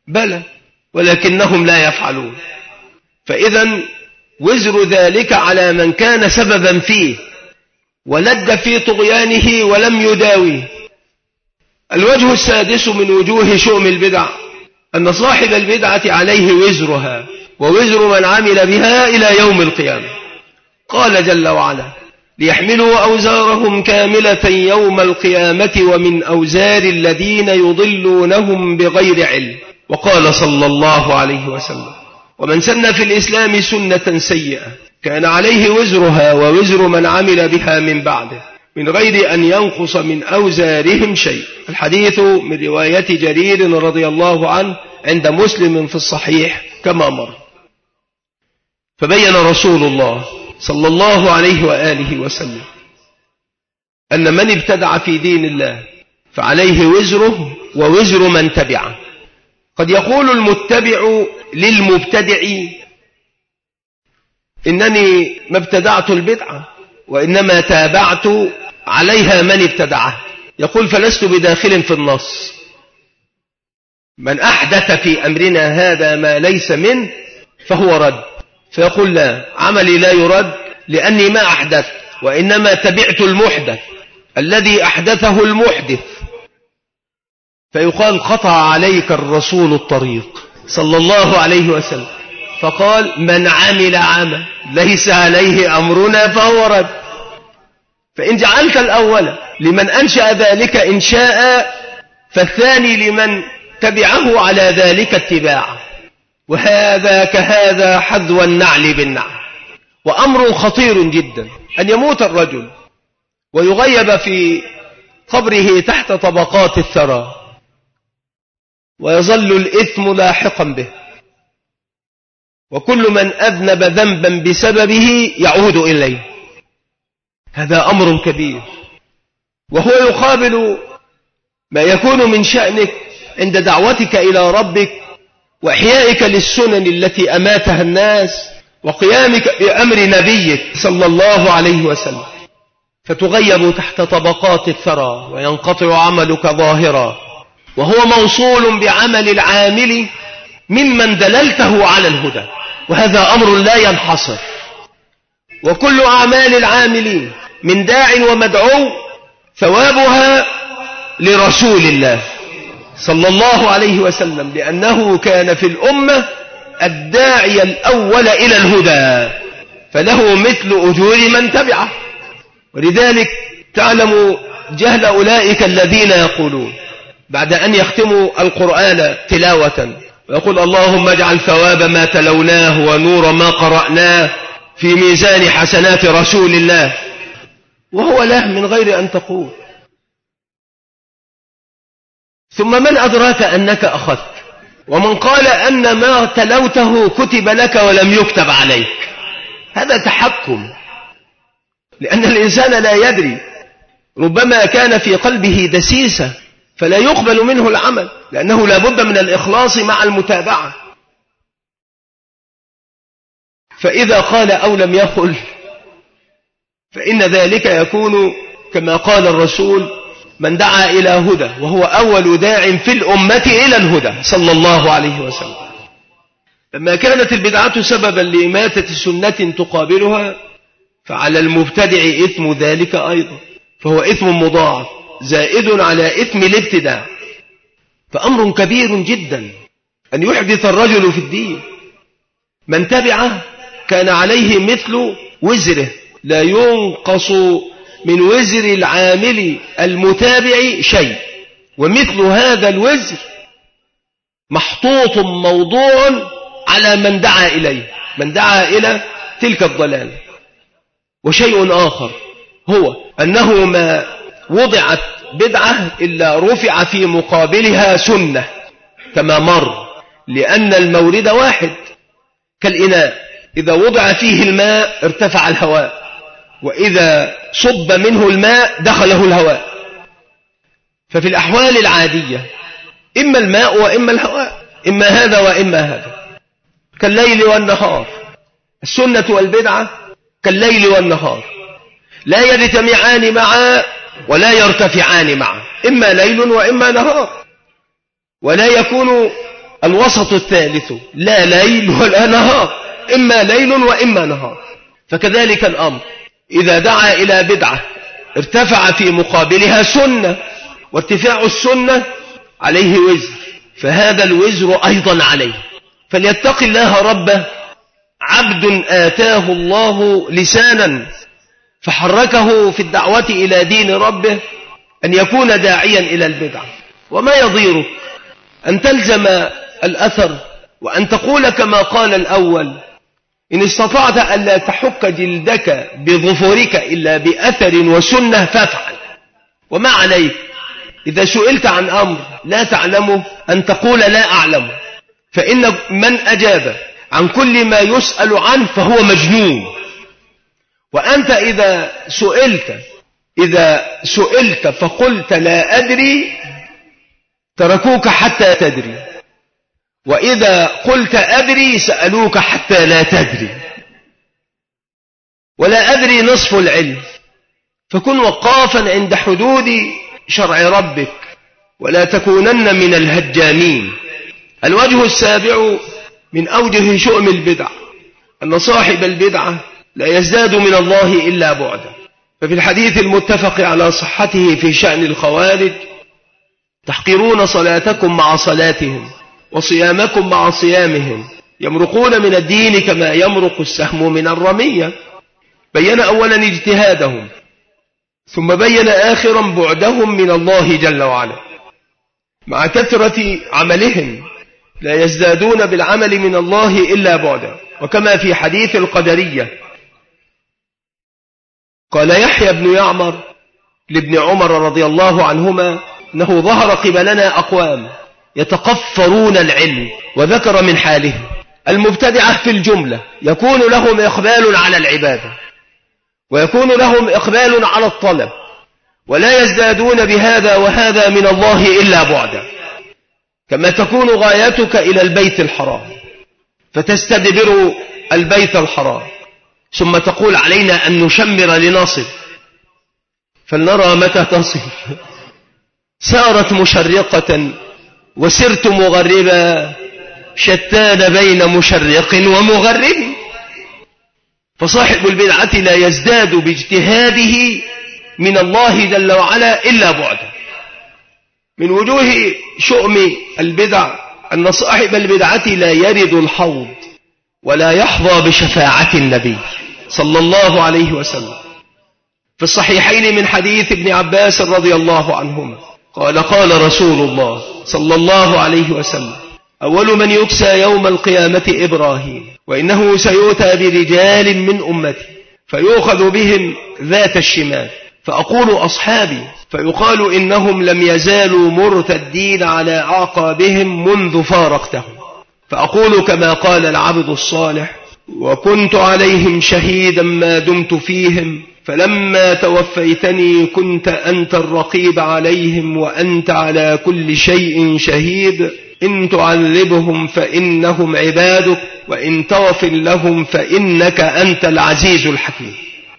بلى ولكنهم لا يفعلون. فإذا وزر ذلك على من كان سببا فيه ولد في طغيانه ولم يداويه. الوجه السادس من وجوه شؤم البدع أن صاحب البدعة عليه وزرها ووزر من عمل بها إلى يوم القيامة. قال جل وعلا: ليحملوا أوزارهم كاملة يوم القيامة ومن أوزار الذين يضلونهم بغير علم. وقال صلى الله عليه وسلم: ومن سن في الإسلام سنة سيئة كان عليه وزرها ووزر من عمل بها من بعده من غير أن ينقص من أوزارهم شيء. الحديث من رواية جرير رضي الله عنه عند مسلم في الصحيح كما مر. فبين رسول الله صلى الله عليه وآله وسلم أن من ابتدع في دين الله فعليه وزره ووزر من تبعه. قد يقول المتبع للمبتدع: إنني ما ابتدعت البدعة وإنما تابعت عليها من ابتدعه. يقول: فلست بداخل في النص، من أحدث في أمرنا هذا ما ليس منه فهو رد. فيقول: لا، عملي لا يرد لأني ما أحدثت وإنما تبعت المحدث الذي أحدثه المحدث. فيقال: قطع عليك الرسول الطريق صلى الله عليه وسلم فقال: من عمل عمل ليس عليه أمرنا فهو رد. فإن جعلت الأول لمن أنشأ ذلك إنشاء فالثاني لمن تبعه على ذلك اتباعا، وهذا كهذا حذو النعل بالنعل. وأمر خطير جدا أن يموت الرجل ويغيب في قبره تحت طبقات الثرى ويظل الإثم لاحقا به، وكل من أذنب ذنبا بسببه يعود إليه. هذا أمر كبير، وهو يقابل ما يكون من شأنك عند دعوتك إلى ربك وإحيائك للسنن التي أماتها الناس وقيامك بأمر نبيك صلى الله عليه وسلم، فتغيب تحت طبقات الثرى وينقطع عملك ظاهرا، وهو موصول بعمل العامل ممن دللته على الهدى. وهذا أمر لا ينحصر، وكل أعمال العاملين من داع ومدعو ثوابها لرسول الله صلى الله عليه وسلم، لأنه كان في الأمة الداعي الأول إلى الهدى، فله مثل أجور من تبعه. ولذلك تعلم جهل أولئك الذين يقولون بعد أن يختموا القرآن تلاوة ويقول: اللهم اجعل ثواب ما تلوناه ونور ما قرأناه في ميزان حسنات رسول الله، وهو له من غير أن تقول. ثم من أدراك أنك أخذت؟ ومن قال أن ما تلوته كتب لك ولم يكتب عليك؟ هذا تحكم، لأن الإنسان لا يدري، ربما كان في قلبه دسيسة فلا يقبل منه العمل، لأنه لا بد من الإخلاص مع المتابعة. فإذا قال أو لم يقل فإن ذلك يكون كما قال الرسول: من دعا إلى هدى، وهو أول داع في الأمة إلى الهدى صلى الله عليه وسلم. لما كانت البدعة سببا لإماتة سنة تقابلها فعلى المبتدع إثم ذلك أيضا، فهو إثم مضاعف زائد على إثم الابتداع. فأمر كبير جدا أن يحدث الرجل في الدين. من تبعه كان عليه مثل وزره، لا ينقص من وزر العامل المتابع شيء، ومثل هذا الوزر محطوط موضوع على من دعا إليه، من دعا إلى تلك الضلال. وشيء آخر هو أنه ما وضعت بدعة إلا رفع في مقابلها سنة كما مر، لأن المورد واحد كالإناء، إذا وضع فيه الماء ارتفع الهواء، وإذا صب منه الماء دخله الهواء. ففي الأحوال العادية إما الماء وإما الهواء، إما هذا وإما هذا، كالليل والنهار. السنة والبدعة كالليل والنهار، لا يجتمعان معا ولا يرتفعان معا، إما ليل وإما نهار. ولا يكون الوسط الثالث لا ليل ولا نهار، إما ليل وإما نهار. فكذلك الأمر إذا دعا إلى بدعة ارتفع في مقابلها سنة، وارتفاع السنة عليه وزر، فهذا الوزر أيضا عليه. فليتق الله ربه عبد آتاه الله لسانا فحركه في الدعوة إلى دين ربه أن يكون داعيا إلى البدعة. وما يضيرك أن تلزم الأثر وأن تقول كما قال الأول: إن استطعت أن لا تحك جلدك بظفرك إلا بأثر وسنة فافعل. وما عليك إذا سئلت عن أمر لا تعلمه أن تقول لا أعلمه، فإن من أجاب عن كل ما يسأل عنه فهو مجنون. وأنت إذا سئلت فقلت لا أدري تركوك حتى تدري، وإذا قلت أدري سألوك حتى لا تدري. ولا أدري نصف العلم، فكن وقافا عند حدود شرع ربك ولا تكونن من الهجامين. الوجه السابع من أوجه شؤم البدع أن صاحب البدعة لا يزداد من الله إلا بعدا. ففي الحديث المتفق على صحته في شأن الخوارج: تحقرون صلاتكم مع صلاتهم وصيامكم مع صيامهم، يمرقون من الدين كما يمرق السهم من الرمية. بين أولا اجتهادهم، ثم بين آخرا بعدهم من الله جل وعلا. مع كثرة عملهم لا يزدادون بالعمل من الله إلا بعدا. وكما في حديث القدرية قال يحيى بن يعمر لابن عمر رضي الله عنهما أنه ظهر قبلنا أقوام يتقفرون العلم، وذكر من حالهم المبتدعة في الجملة يكون لهم إقبال على العبادة ويكون لهم إقبال على الطلب، ولا يزدادون بهذا وهذا من الله إلا بعدا. كما تكون غايتك إلى البيت الحرام فتستدبر البيت الحرام ثم تقول علينا أن نشمر لنصل، فلنرى متى تصل. سارت مشرقة وسرت مغربا، شتان بين مشرق ومغرب. فصاحب البدعة لا يزداد باجتهاده من الله جل وعلا إلا بعدا. من وجوه شؤم البدع أن صاحب البدعة لا يرد الحوض ولا يحظى بشفاعة النبي صلى الله عليه وسلم. في الصحيحين من حديث ابن عباس رضي الله عنهما قال: قال رسول الله صلى الله عليه وسلم: أول من يكسى يوم القيامة إبراهيم، وإنه سيؤتى برجال من أمتي فيؤخذ بهم ذات الشمال، فأقول أصحابي، فيقال إنهم لم يزالوا مرتدين على أعقابهم منذ فارقتهم، فأقول كما قال العبد الصالح: وكنت عليهم شهيدا ما دمت فيهم، فلما توفيتني كنت أنت الرقيب عليهم وأنت على كل شيء شهيد، إن تعذبهم فإنهم عبادك وإن تغفر لهم فإنك أنت العزيز الحكيم.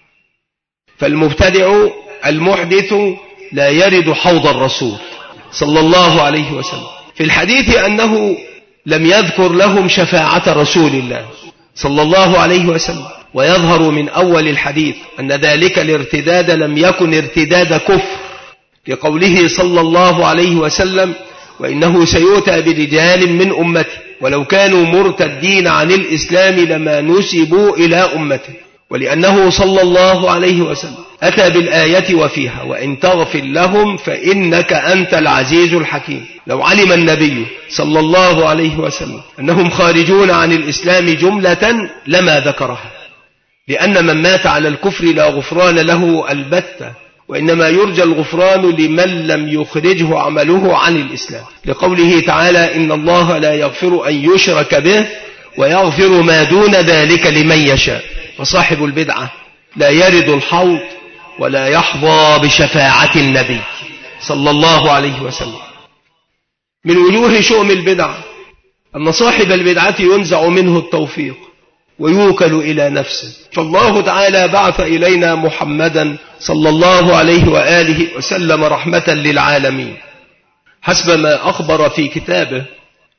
فالمبتدع المحدث لا يرد حوض الرسول صلى الله عليه وسلم. في الحديث أنه لم يذكر لهم شفاعة رسول الله صلى الله عليه وسلم، ويظهر من أول الحديث أن ذلك الارتداد لم يكن ارتداد كفر، لقوله صلى الله عليه وسلم: وإنه سيؤتى برجال من أمتي، ولو كانوا مرتدين عن الإسلام لما نسبوا إلى أمته. ولأنه صلى الله عليه وسلم أتى بالآية وفيها: وإن تغفر لهم فإنك أنت العزيز الحكيم. لو علم النبي صلى الله عليه وسلم أنهم خارجون عن الإسلام جملة لما ذكرها، لأن من مات على الكفر لا غفران له البتة، وإنما يرجى الغفران لمن لم يخرجه عمله عن الإسلام، لقوله تعالى: إن الله لا يغفر أن يشرك به ويغفر ما دون ذلك لمن يشاء. فصاحب البدعة لا يرد الحوض ولا يحظى بشفاعة النبي صلى الله عليه وسلم. من وجوه شؤم البدع أن صاحب البدعة ينزع منه التوفيق ويوكل إلى نفسه. فالله تعالى بعث إلينا محمدا صلى الله عليه وآله وسلم رحمة للعالمين، حسب ما أخبر في كتابه: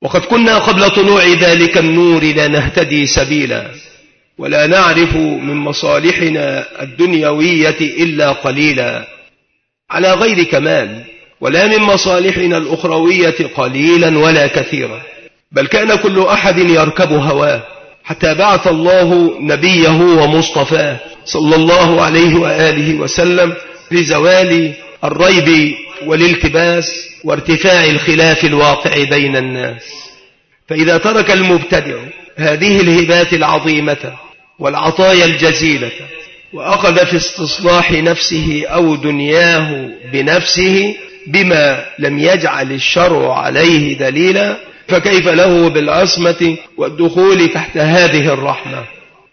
وقد كنا قبل طلوع ذلك النور لا نهتدي سبيلا، ولا نعرف من مصالحنا الدنيوية إلا قليلا على غير كمال، ولا من مصالحنا الأخروية قليلا ولا كثيرا، بل كان كل أحد يركب هواه، حتى بعث الله نبيه ومصطفاه صلى الله عليه وآله وسلم لزوال الريب والالتباس وارتفاع الخلاف الواقع بين الناس. فإذا ترك المبتدع هذه الهبات العظيمة والعطايا الجزيلة وأخذ في استصلاح نفسه أو دنياه بنفسه بما لم يجعل الشرع عليه دليلا، فكيف له بالعصمة والدخول تحت هذه الرحمة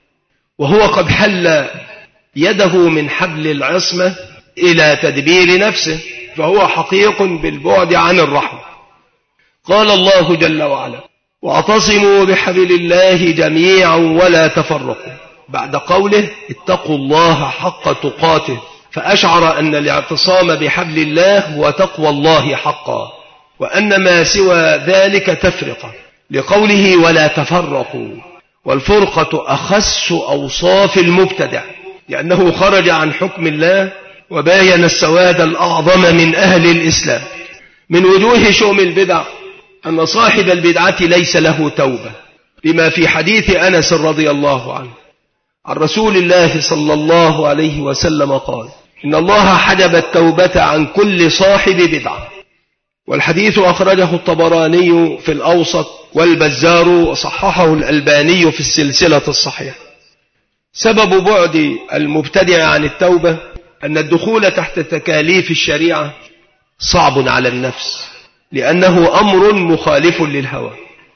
وهو قد حل يده من حبل العصمة إلى تدبير نفسه، فهو حقيق بالبعد عن الرحمة. قال الله جل وعلا: واعتصموا بحبل الله جميعا ولا تفرقوا، بعد قوله اتقوا الله حق تقاته، فأشعر أن الاعتصام بحبل الله هو تقوى الله حقا، وأن ما سوى ذلك تفرقة، لقوله ولا تفرقوا، والفرقة أخس أوصاف المبتدع، لأنه خرج عن حكم الله وباين السواد الأعظم من أهل الإسلام. من وجوه شؤم البدع أن صاحب البدعة ليس له توبة، لما في حديث أنس رضي الله عنه عن رسول الله صلى الله عليه وسلم قال: إن الله حجب التوبة عن كل صاحب بدعة. والحديث أخرجه الطبراني في الأوسط والبزار وصححه الألباني في السلسلة الصحيحة. سبب بعد المبتدع عن التوبة أن الدخول تحت تكاليف الشريعة صعب على النفس، لأنه أمر مخالف للهوى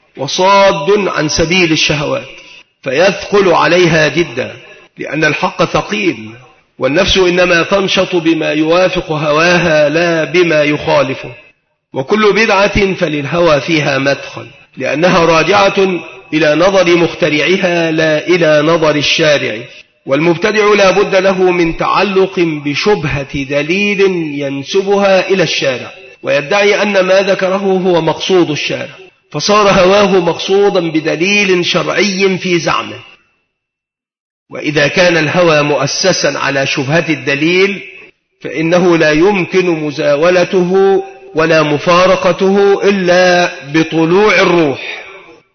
وصاد عن سبيل الشهوات، فيثقل عليها جدا، لأن الحق ثقيل، والنفس إنما تنشط بما يوافق هواها لا بما يخالفه. وكل بدعة فللهوى فيها مدخل، لأنها راجعة إلى نظر مخترعها لا إلى نظر الشارع. والمبتدع لا بد له من تعلق بشبهة دليل ينسبها إلى الشارع، ويدعي أن ما ذكره هو مقصود الشارع، فصار هواه مقصودا بدليل شرعي في زعمه. وإذا كان الهوى مؤسسا على شبهة الدليل فإنه لا يمكن مزاولته ولا مفارقته إلا بطلوع الروح،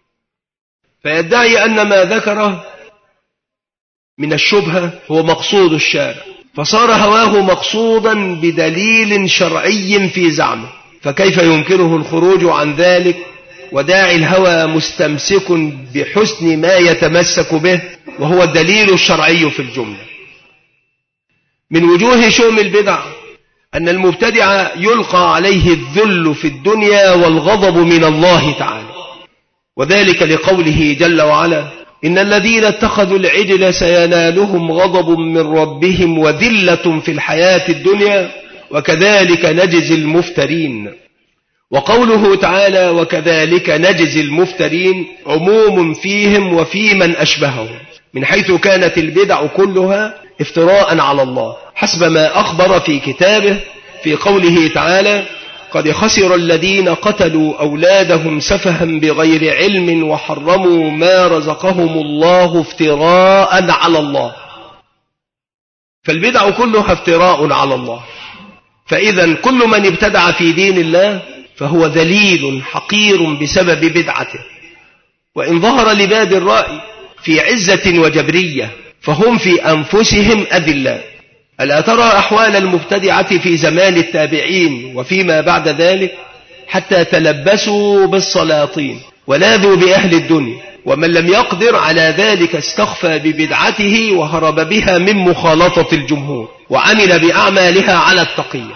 فيدعي أن ما ذكره من الشبهة هو مقصود الشارع، فصار هواه مقصودا بدليل شرعي في زعمه، فكيف يمكنه الخروج عن ذلك وداعي الهوى مستمسك بحسن ما يتمسك به وهو الدليل الشرعي في الجملة. من وجوه شؤم البدع أن المبتدع يلقى عليه الذل في الدنيا والغضب من الله تعالى، وذلك لقوله جل وعلا: إن الذين اتخذوا العجل سينالهم غضب من ربهم وذلة في الحياة الدنيا وكذلك نجزي المفترين. وقوله تعالى: وكذلك نجزي المفترين، عموم فيهم وفي من أشبههم، من حيث كانت البدع كلها افتراء على الله، حسب ما أخبر في كتابه في قوله تعالى: قد خسر الذين قتلوا أولادهم سفها بغير علم وحرموا ما رزقهم الله افتراء على الله. فالبدع كلها افتراء على الله، فإذا كل من ابتدع في دين الله فهو ذليل حقير بسبب بدعته. وإن ظهر لباد الرأي في عزة وجبرية فهم في أنفسهم أذلاء. ألا ترى أحوال المبتدعة في زمان التابعين وفيما بعد ذلك، حتى تلبسوا بالسلاطين ولاذوا بأهل الدنيا، ومن لم يقدر على ذلك استخفى ببدعته وهرب بها من مخالطة الجمهور وعمل بأعمالها على التقية.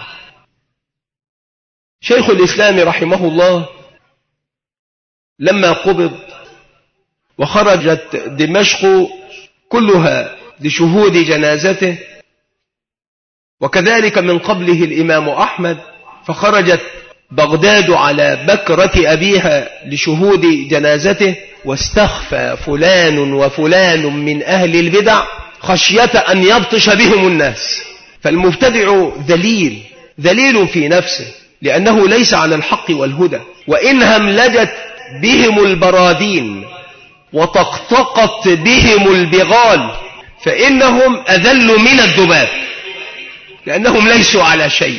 شيخ الإسلام رحمه الله لما قبض وخرجت دمشق كلها لشهود جنازته، وكذلك من قبله الإمام أحمد، فخرجت بغداد على بكرة أبيها لشهود جنازته، واستخفى فلان وفلان من أهل البدع خشية أن يبطش بهم الناس. فالمبتدع ذليل في نفسه، لأنه ليس على الحق والهدى، وإن هملجت بهم البرادين وطقطقت بهم البغال فإنهم أذل من الذباب، لأنهم ليسوا على شيء.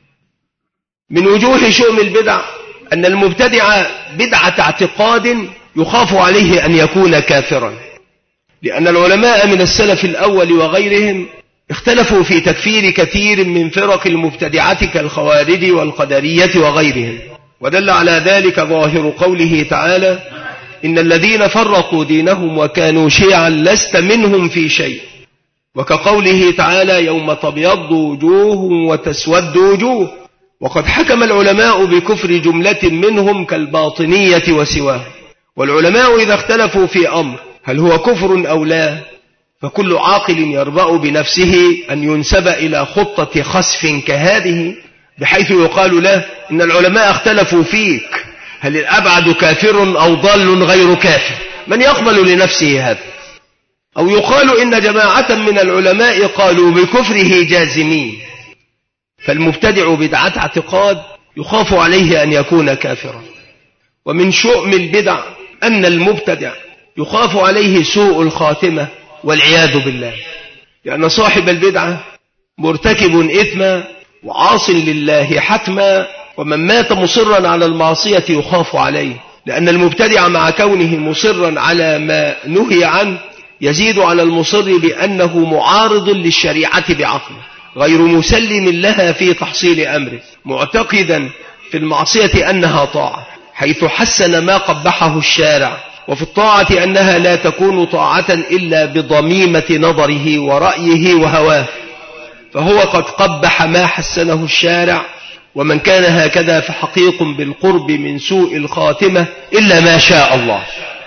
من وجوه شؤم البدع أن المبتدع بدعة اعتقاد يخاف عليه أن يكون كافرا، لأن العلماء من السلف الأول وغيرهم اختلفوا في تكفير كثير من فرق المبتدعة كالخوارج والقدرية وغيرهم، ودل على ذلك ظاهر قوله تعالى: إن الذين فرقوا دينهم وكانوا شيعا لست منهم في شيء، وكقوله تعالى: يوم تبيض وجوه وتسود وجوه. وقد حكم العلماء بكفر جملة منهم كالباطنية وسواه. والعلماء إذا اختلفوا في أمر هل هو كفر أو لا، فكل عاقل يربأ بنفسه أن ينسب إلى خطة خسف كهذه، بحيث يقال له: إن العلماء اختلفوا فيك، هل الأبعد كافر أو ضال غير كافر؟ من يقبل لنفسه هذا؟ أو يقال إن جماعة من العلماء قالوا بكفره جازمين. فالمبتدع بدعة اعتقاد يخاف عليه أن يكون كافرا. ومن شؤم البدع أن المبتدع يخاف عليه سوء الخاتمة والعياذ بالله، لأن صاحب البدعة مرتكب إثما وعاص لله حتما، ومن مات مصرا على المعصية يخاف عليه، لأن المبتدع مع كونه مصرا على ما نهي عنه يزيد على المصر بأنه معارض للشريعة بعقله، غير مسلم لها في تحصيل أمره، معتقدا في المعصية أنها طاعة، حيث حسن ما قبحه الشارع، وفي الطاعة أنها لا تكون طاعة إلا بضميمة نظره ورأيه وهواه، فهو قد قبح ما حسنه الشارع. ومن كان هكذا فحقيق بالقرب من سوء الخاتمة إلا ما شاء الله،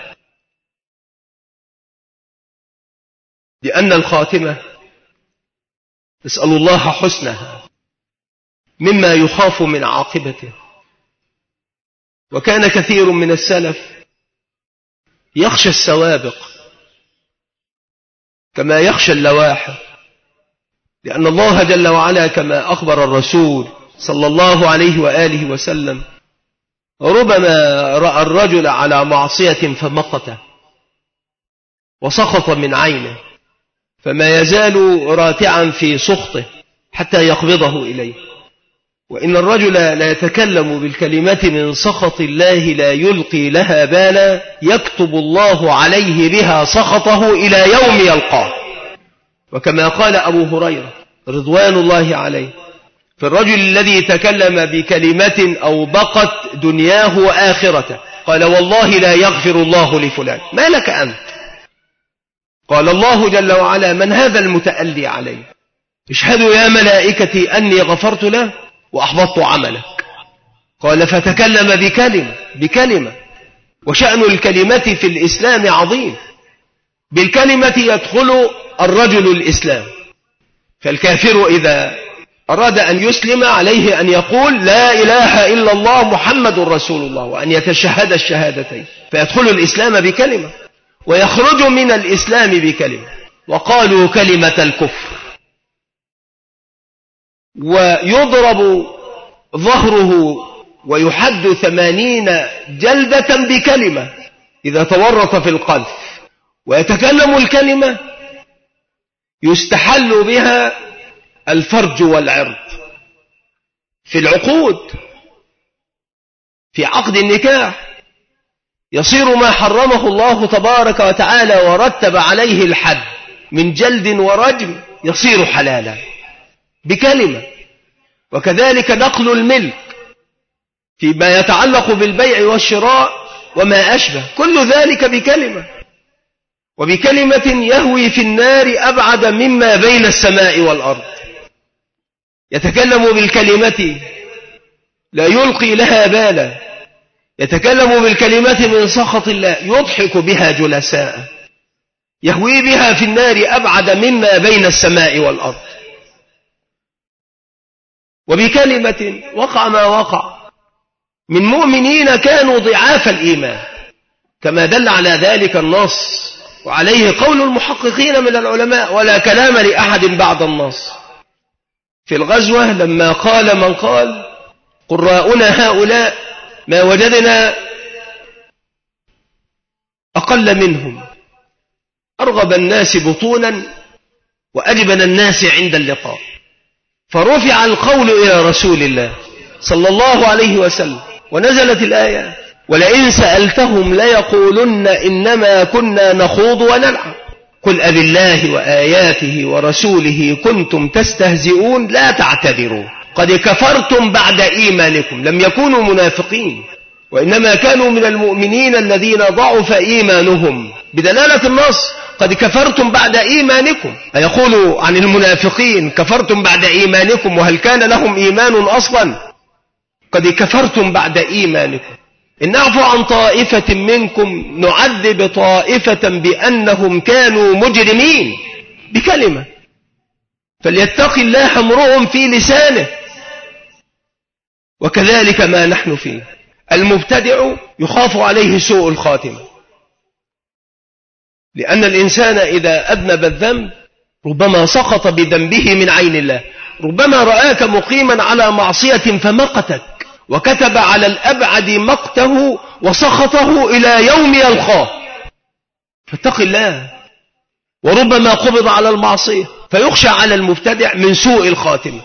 لأن الخاتمة نسأل الله حسنها مما يخاف من عاقبته. وكان كثير من السلف يخشى السوابق كما يخشى اللواحق، لأن الله جل وعلا كما أخبر الرسول صلى الله عليه وآله وسلم: ربما رأى الرجل على معصية فمقته وسخط من عينه، فما يزال راتعا في سخطه حتى يقبضه إليه. وإن الرجل لا يتكلم بالكلمة من سخط الله لا يلقي لها بالا، يكتب الله عليه بها سخطه إلى يوم يلقاه. وكما قال أبو هريرة رضوان الله عليه في الرجل الذي تكلم بكلمة أوبقت دنياه وآخرته، قال: والله لا يغفر الله لفلان، ما لك أنت؟ قال الله جل وعلا: من هذا المتألي علي؟ اشهدوا يا ملائكتي أني غفرت له وأحبطت عملك. قال: فتكلم بكلمة. وشأن الكلمة في الإسلام عظيم، بالكلمة يدخل الرجل الإسلام. فالكافر إذا أراد أن يسلم عليه أن يقول: لا إله إلا الله محمد رسول الله، وأن يتشهد الشهادتين، فيدخل الإسلام بكلمة ويخرج من الإسلام بكلمة. وقالوا كلمة الكفر، ويضرب ظهره ويحد 80 جلدة بكلمة إذا تورط في القذف. ويتكلم الكلمة يستحل بها الفرج والعرض في العقود، في عقد النكاح يصير ما حرمه الله تبارك وتعالى ورتب عليه الحد من جلد ورجم يصير حلالا بكلمة. وكذلك نقل الملك فيما يتعلق بالبيع والشراء وما أشبه، كل ذلك بكلمة، وبكلمة يهوي في النار أبعد مما بين السماء والأرض. يتكلم بالكلمة لا يلقي لها بالا، يتكلم بالكلمة من سخط الله يضحك بها جلساء، يهوي بها في النار أبعد مما بين السماء والأرض. وبكلمة وقع ما وقع من مؤمنين كانوا ضعاف الإيمان، كما دل على ذلك النص، وعليه قول المحققين من العلماء، ولا كلام لأحد بعد النص. في الغزوة لما قال من قال: قراؤنا هؤلاء ما وجدنا أقل منهم، أرغب الناس بطونا وأجبن الناس عند اللقاء. فرفع القول إلى رسول الله صلى الله عليه وسلم، ونزلت الآية: ولئن سألتهم ليقولن إنما كنا نخوض ونلعب قل أبي الله وآياته ورسوله كنتم تستهزئون لا تعتذروا قد كفرتم بعد إيمانكم. لم يكونوا منافقين، وإنما كانوا من المؤمنين الذين ضعف إيمانهم بدلالة النص: قد كفرتم بعد إيمانكم. أيقول عن المنافقين كفرتم بعد إيمانكم وهل كان لهم إيمان أصلا؟ قد كفرتم بعد إيمانكم. إن نعفو عن طائفة منكم نعذب طائفة بأنهم كانوا مجرمين بكلمة، فليتق الله امرؤ في لسانه. وكذلك ما نحن فيه. المبتدع يخاف عليه سوء الخاتمة، لأن الإنسان إذا أذنب الذنب ربما سقط بذنبه من عين الله، ربما رآك مقيما على معصية فمقتك وكتب على الأبعد مقته وسخطه إلى يوم يلقاه، فاتق الله. وربما قبض على المعصية، فيخشى على المبتدع من سوء الخاتمة.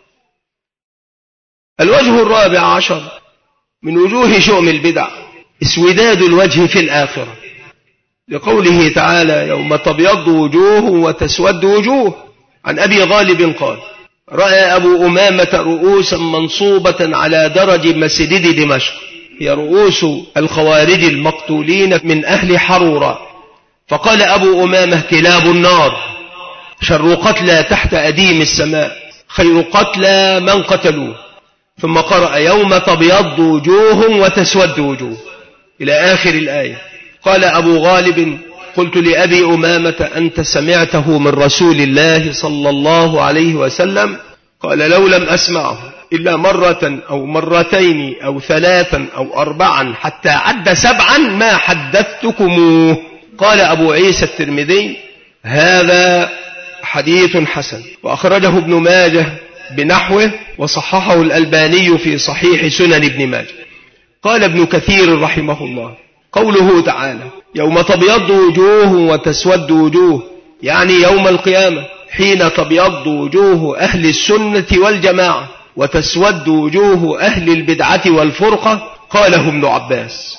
الوجه الرابع عشر من وجوه شؤم البدع اسوداد الوجه في الآخرة، لقوله تعالى: يوم تبيض وجوه وتسود وجوه. عن أبي غالب قال: رأى أبو أمامة رؤوسا منصوبة على درج مسجد دمشق، هي رؤوس الخوارج المقتولين من أهل حرورة. فقال أبو أمامة: كلاب النار شر قتلى تحت أديم السماء، خير قتلى من قتلوه. ثم قرأ: يوم تبيض وجوه وتسود وجوه إلى آخر الآية. قال أبو غالب: قلت لأبي أمامة: أنت سمعته من رسول الله صلى الله عليه وسلم؟ قال: لو لم أسمعه إلا مرة أو مرتين أو ثلاثا أو أربعا حتى عد سبعا ما حدثتكموه. قال أبو عيسى الترمذي: هذا حديث حسن، وأخرجه ابن ماجه بنحوه، وصححه الألباني في صحيح سنن ابن ماجه. قال ابن كثير رحمه الله: قوله تعالى: يوم تبيض وجوه وتسود وجوه، يعني يوم القيامة، حين تبيض وجوه أهل السنة والجماعة وتسود وجوه أهل البدعة والفرقة. قاله ابن عباس.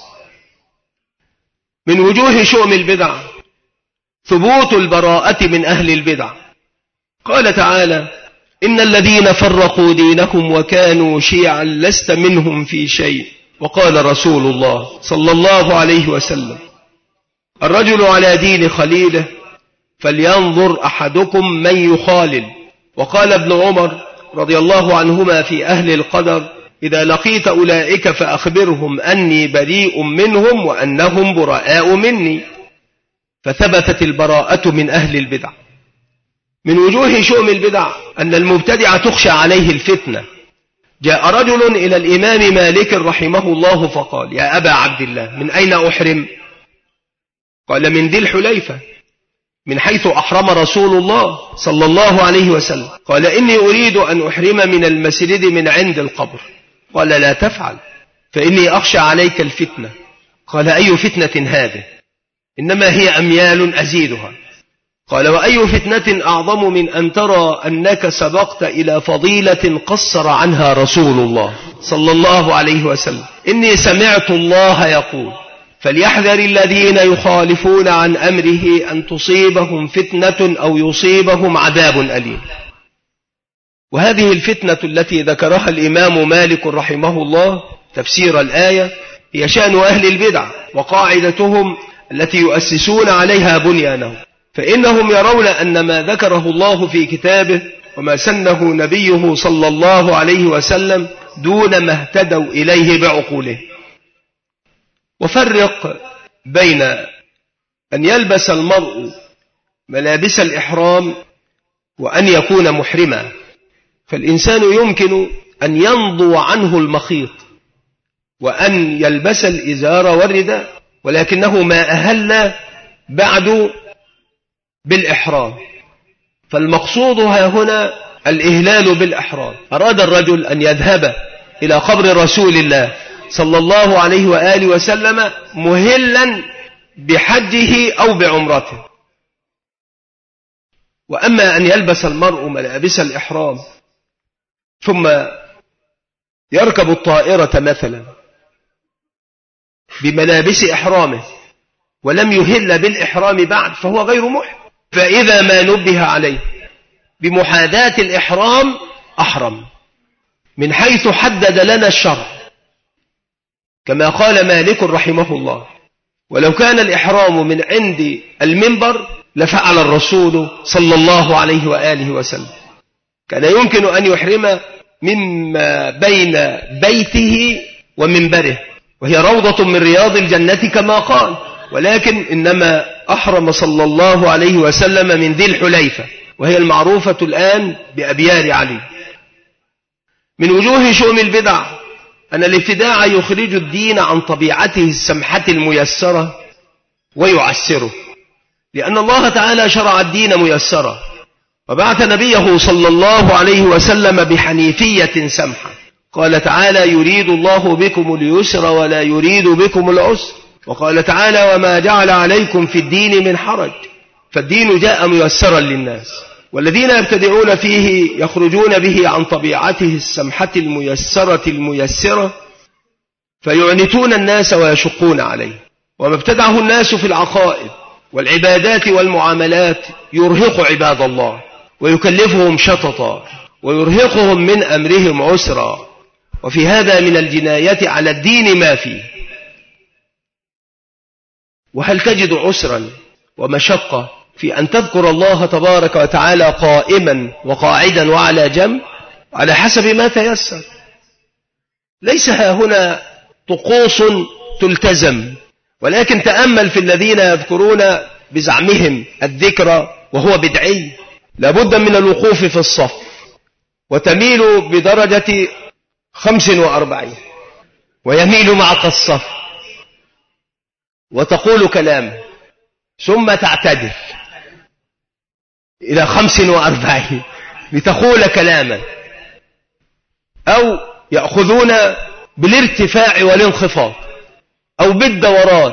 من وجوه شؤم البدع ثبوت البراءة من أهل البدع. قال تعالى: إن الذين فرقوا دينهم وكانوا شيعا لست منهم في شيء. وقال رسول الله صلى الله عليه وسلم: الرجل على دين خليله فلينظر أحدكم من يخالل. وقال ابن عمر رضي الله عنهما في أهل القدر: إذا لقيت أولئك فأخبرهم أني بريء منهم وأنهم براء مني. فثبتت البراءة من أهل البدع. من وجوه شؤم البدع أن المبتدع تخشى عليه الفتنة. جاء رجل إلى الإمام مالك رحمه الله فقال: يا أبا عبد الله، من أين أحرم؟ قال: من ذي الحليفة، من حيث أحرم رسول الله صلى الله عليه وسلم. قال: إني أريد أن أحرم من المسجد من عند القبر. قال: لا تفعل، فإني أخشى عليك الفتنة. قال: أي فتنة هذه؟ إنما هي أميال أزيدها. قال: وأي فتنة أعظم من أن ترى أنك سبقت إلى فضيلة قصر عنها رسول الله صلى الله عليه وسلم؟ إني سمعت الله يقول: فليحذر الذين يخالفون عن أمره أن تصيبهم فتنة أو يصيبهم عذاب أليم. وهذه الفتنة التي ذكرها الإمام مالك رحمه الله تفسير الآية هي شأن أهل البدع وقاعدتهم التي يؤسسون عليها بنيانهم. فإنهم يرون أن ما ذكره الله في كتابه وما سنه نبيه صلى الله عليه وسلم دون ما اهتدوا إليه بعقوله. وفرق بين أن يلبس المرء ملابس الإحرام وأن يكون محرما. فالإنسان يمكن أن ينضو عنه المخيط وأن يلبس الإزار والرداء، ولكنه ما أهل بعد بالإحرام. فالمقصود هنا الإهلال بالإحرام. أراد الرجل أن يذهب إلى قبر رسول الله صلى الله عليه وآله وسلم مهلا بحجه أو بعمرته. وأما أن يلبس المرء ملابس الإحرام ثم يركب الطائرة مثلا بملابس إحرامه ولم يهل بالإحرام بعد فهو غير محرم. فإذا ما نبه عليه بمحاذاة الإحرام أحرم من حيث حدد لنا الشرع، كما قال مالك رحمه الله: ولو كان الإحرام من عند المنبر لفعل الرسول صلى الله عليه وآله وسلم. كان يمكن أن يحرم مما بين بيته ومنبره، وهي روضة من رياض الجنة كما قال، ولكن إنما أحرم صلى الله عليه وسلم من ذي الحليفة، وهي المعروفة الآن بأبيار علي. من وجوه شؤم البدع أن الابتداع يخرج الدين عن طبيعته السمحة الميسرة ويعسره، لأن الله تعالى شرع الدين ميسرا وبعث نبيه صلى الله عليه وسلم بحنيفية سمحة. قال تعالى: يريد الله بكم اليسر ولا يريد بكم العسر. وقال تعالى: وما جعل عليكم في الدين من حرج. فالدين جاء ميسرا للناس، والذين يبتدعون فيه يخرجون به عن طبيعته السمحة الميسرة الميسرة فيعنتون الناس ويشقون عليه. وما ابتدعه الناس في العقائد والعبادات والمعاملات يرهق عباد الله ويكلفهم شططا ويرهقهم من أمرهم عسرا، وفي هذا من الجناية على الدين ما فيه. وهل تجد عسرا ومشقة في أن تذكر الله تبارك وتعالى قائما وقاعدا وعلى جنب على حسب ما تيسر؟ ليس ها هنا طقوس تلتزم، ولكن تأمل في الذين يذكرون بزعمهم الذكر وهو بدعي. لابد من الوقوف في الصف وتميل بدرجة 45 ويميل معك الصف وتقول كلام ثم تعتدل إلى 45 لتقول كلاما، أو يأخذون بالارتفاع والانخفاض أو بالدوران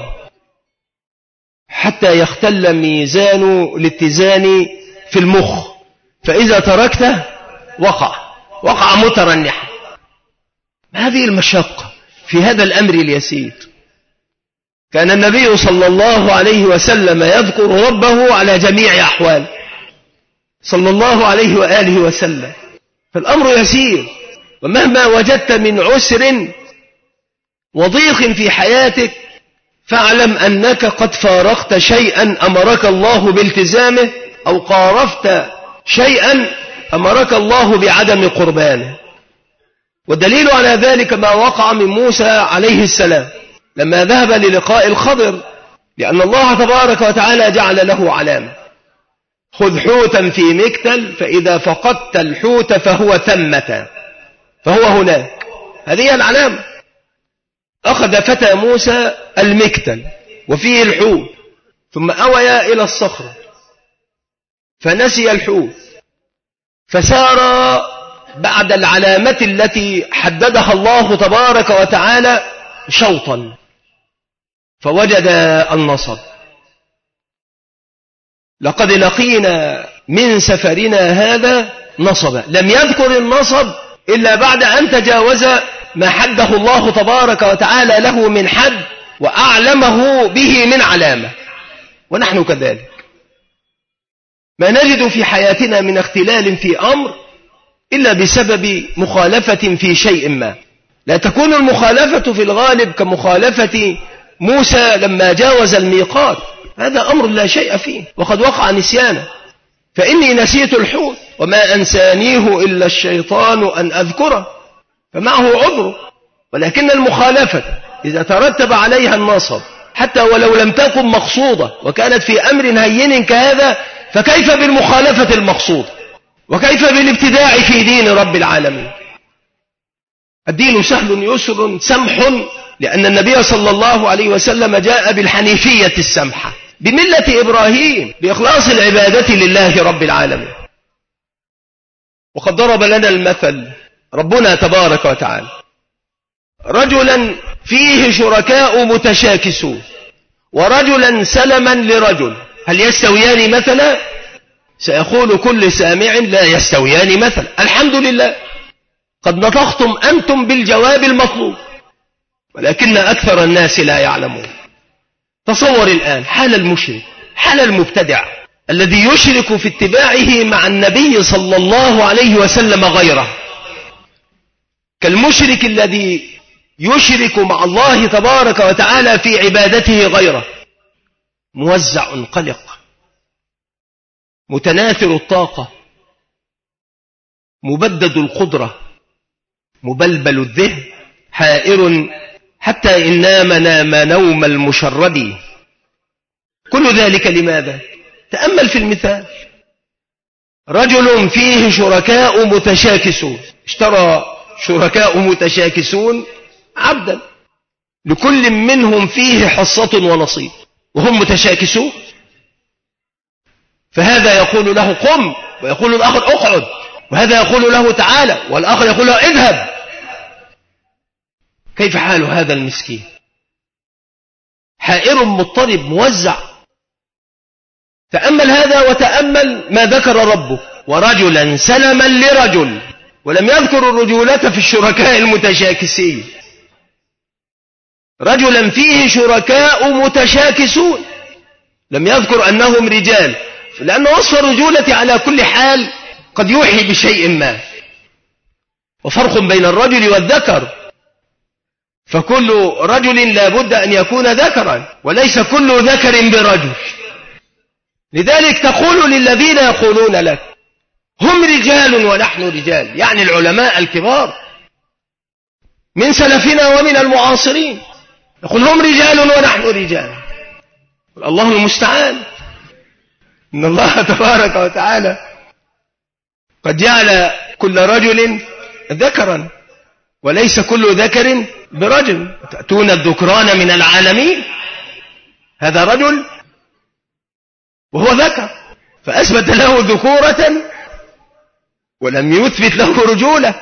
حتى يختل ميزان الاتزان في المخ، فإذا تركته وقع مترنحا. هذه المشقة في هذا الأمر اليسير. كان النبي صلى الله عليه وسلم يذكر ربه على جميع أحواله صلى الله عليه وآله وسلم، فالأمر يسير. ومهما وجدت من عسر وضيق في حياتك فاعلم أنك قد فارقت شيئا أمرك الله بالتزامه، أو قارفت شيئا أمرك الله بعدم قربانه. والدليل على ذلك ما وقع من موسى عليه السلام لما ذهب للقاء الخضر، لأن الله تبارك وتعالى جعل له علامة: خذ حوتا في مكتل فإذا فقدت الحوت فهو ثمة، فهو هناك. هذه العلامة. أخذ فتى موسى المكتل وفيه الحوت، ثم أوى إلى الصخرة فنسي الحوت، فسار بعد العلامة التي حددها الله تبارك وتعالى شوطا فوجد النصب. لقد لقينا من سفرنا هذا نصبا. لم يذكر النصب إلا بعد أن تجاوز ما حده الله تبارك وتعالى له من حد وأعلمه به من علامة. ونحن كذلك ما نجد في حياتنا من اختلال في أمر إلا بسبب مخالفة في شيء ما. لا تكون المخالفة في الغالب كمخالفة موسى لما جاوز الميقات، هذا أمر لا شيء فيه وقد وقع نسيانه. فإني نسيت الحوت وما أنسانيه إلا الشيطان أن أذكره، فمعه عذر. ولكن المخالفة إذا ترتب عليها النصب حتى ولو لم تكن مقصودة وكانت في أمر هين كهذا، فكيف بالمخالفة المقصودة؟ وكيف بالابتداع في دين رب العالمين؟ الدين سهل يسر سمح، لأن النبي صلى الله عليه وسلم جاء بالحنيفية السمحة بملة إبراهيم بإخلاص العبادة لله رب العالمين. وقد ضرب لنا المثل ربنا تبارك وتعالى رجلا فيه شركاء متشاكسون، ورجلا سلما لرجل، هل يستويان مثلا؟ سيقول كل سامع لا يستويان مثلا. الحمد لله قد نطقتم أنتم بالجواب المطلوب، ولكن أكثر الناس لا يعلمون. تصور الآن حال المشرك، حال المبتدع الذي يشرك في اتباعه مع النبي صلى الله عليه وسلم غيره، كالمشرك الذي يشرك مع الله تبارك وتعالى في عبادته غيره، موزع قلق، متناثر الطاقة، مبدد القدرة، مبلبل الذهن، حائر حتى إن نام نوم المشرد. كل ذلك لماذا؟ تأمل في المثال. رجل فيه شركاء متشاكسون، اشترى شركاء متشاكسون عبدا، لكل منهم فيه حصة ونصيب، وهم متشاكسون، فهذا يقول له قم، ويقول الآخر اقعد، وهذا يقول له تعالى، والآخر يقول له اذهب. كيف حال هذا المسكين؟ حائر مضطرب موزع. تأمل هذا وتأمل ما ذكر ربه: ورجلا سلما لرجل، ولم يذكر الرجولة في الشركاء المتشاكسين. رجلا فيه شركاء متشاكسون، لم يذكر أنهم رجال، لأن وصف الرجولة على كل حال قد يوحي بشيء ما، وفرق بين الرجل والذكر، فكل رجل لا بد أن يكون ذكرا، وليس كل ذكر برجل. لذلك تقول للذين يقولون لك هم رجال ونحن رجال، يعني العلماء الكبار من سلفنا ومن المعاصرين، يقول هم رجال ونحن رجال، الله المستعان. إن الله تبارك وتعالى قد جعل كل رجل ذكرا، وليس كل ذكر برجل. تأتون الذكران من العالمين، هذا رجل وهو ذكر، فأثبت له ذكورة ولم يثبت له رجولة.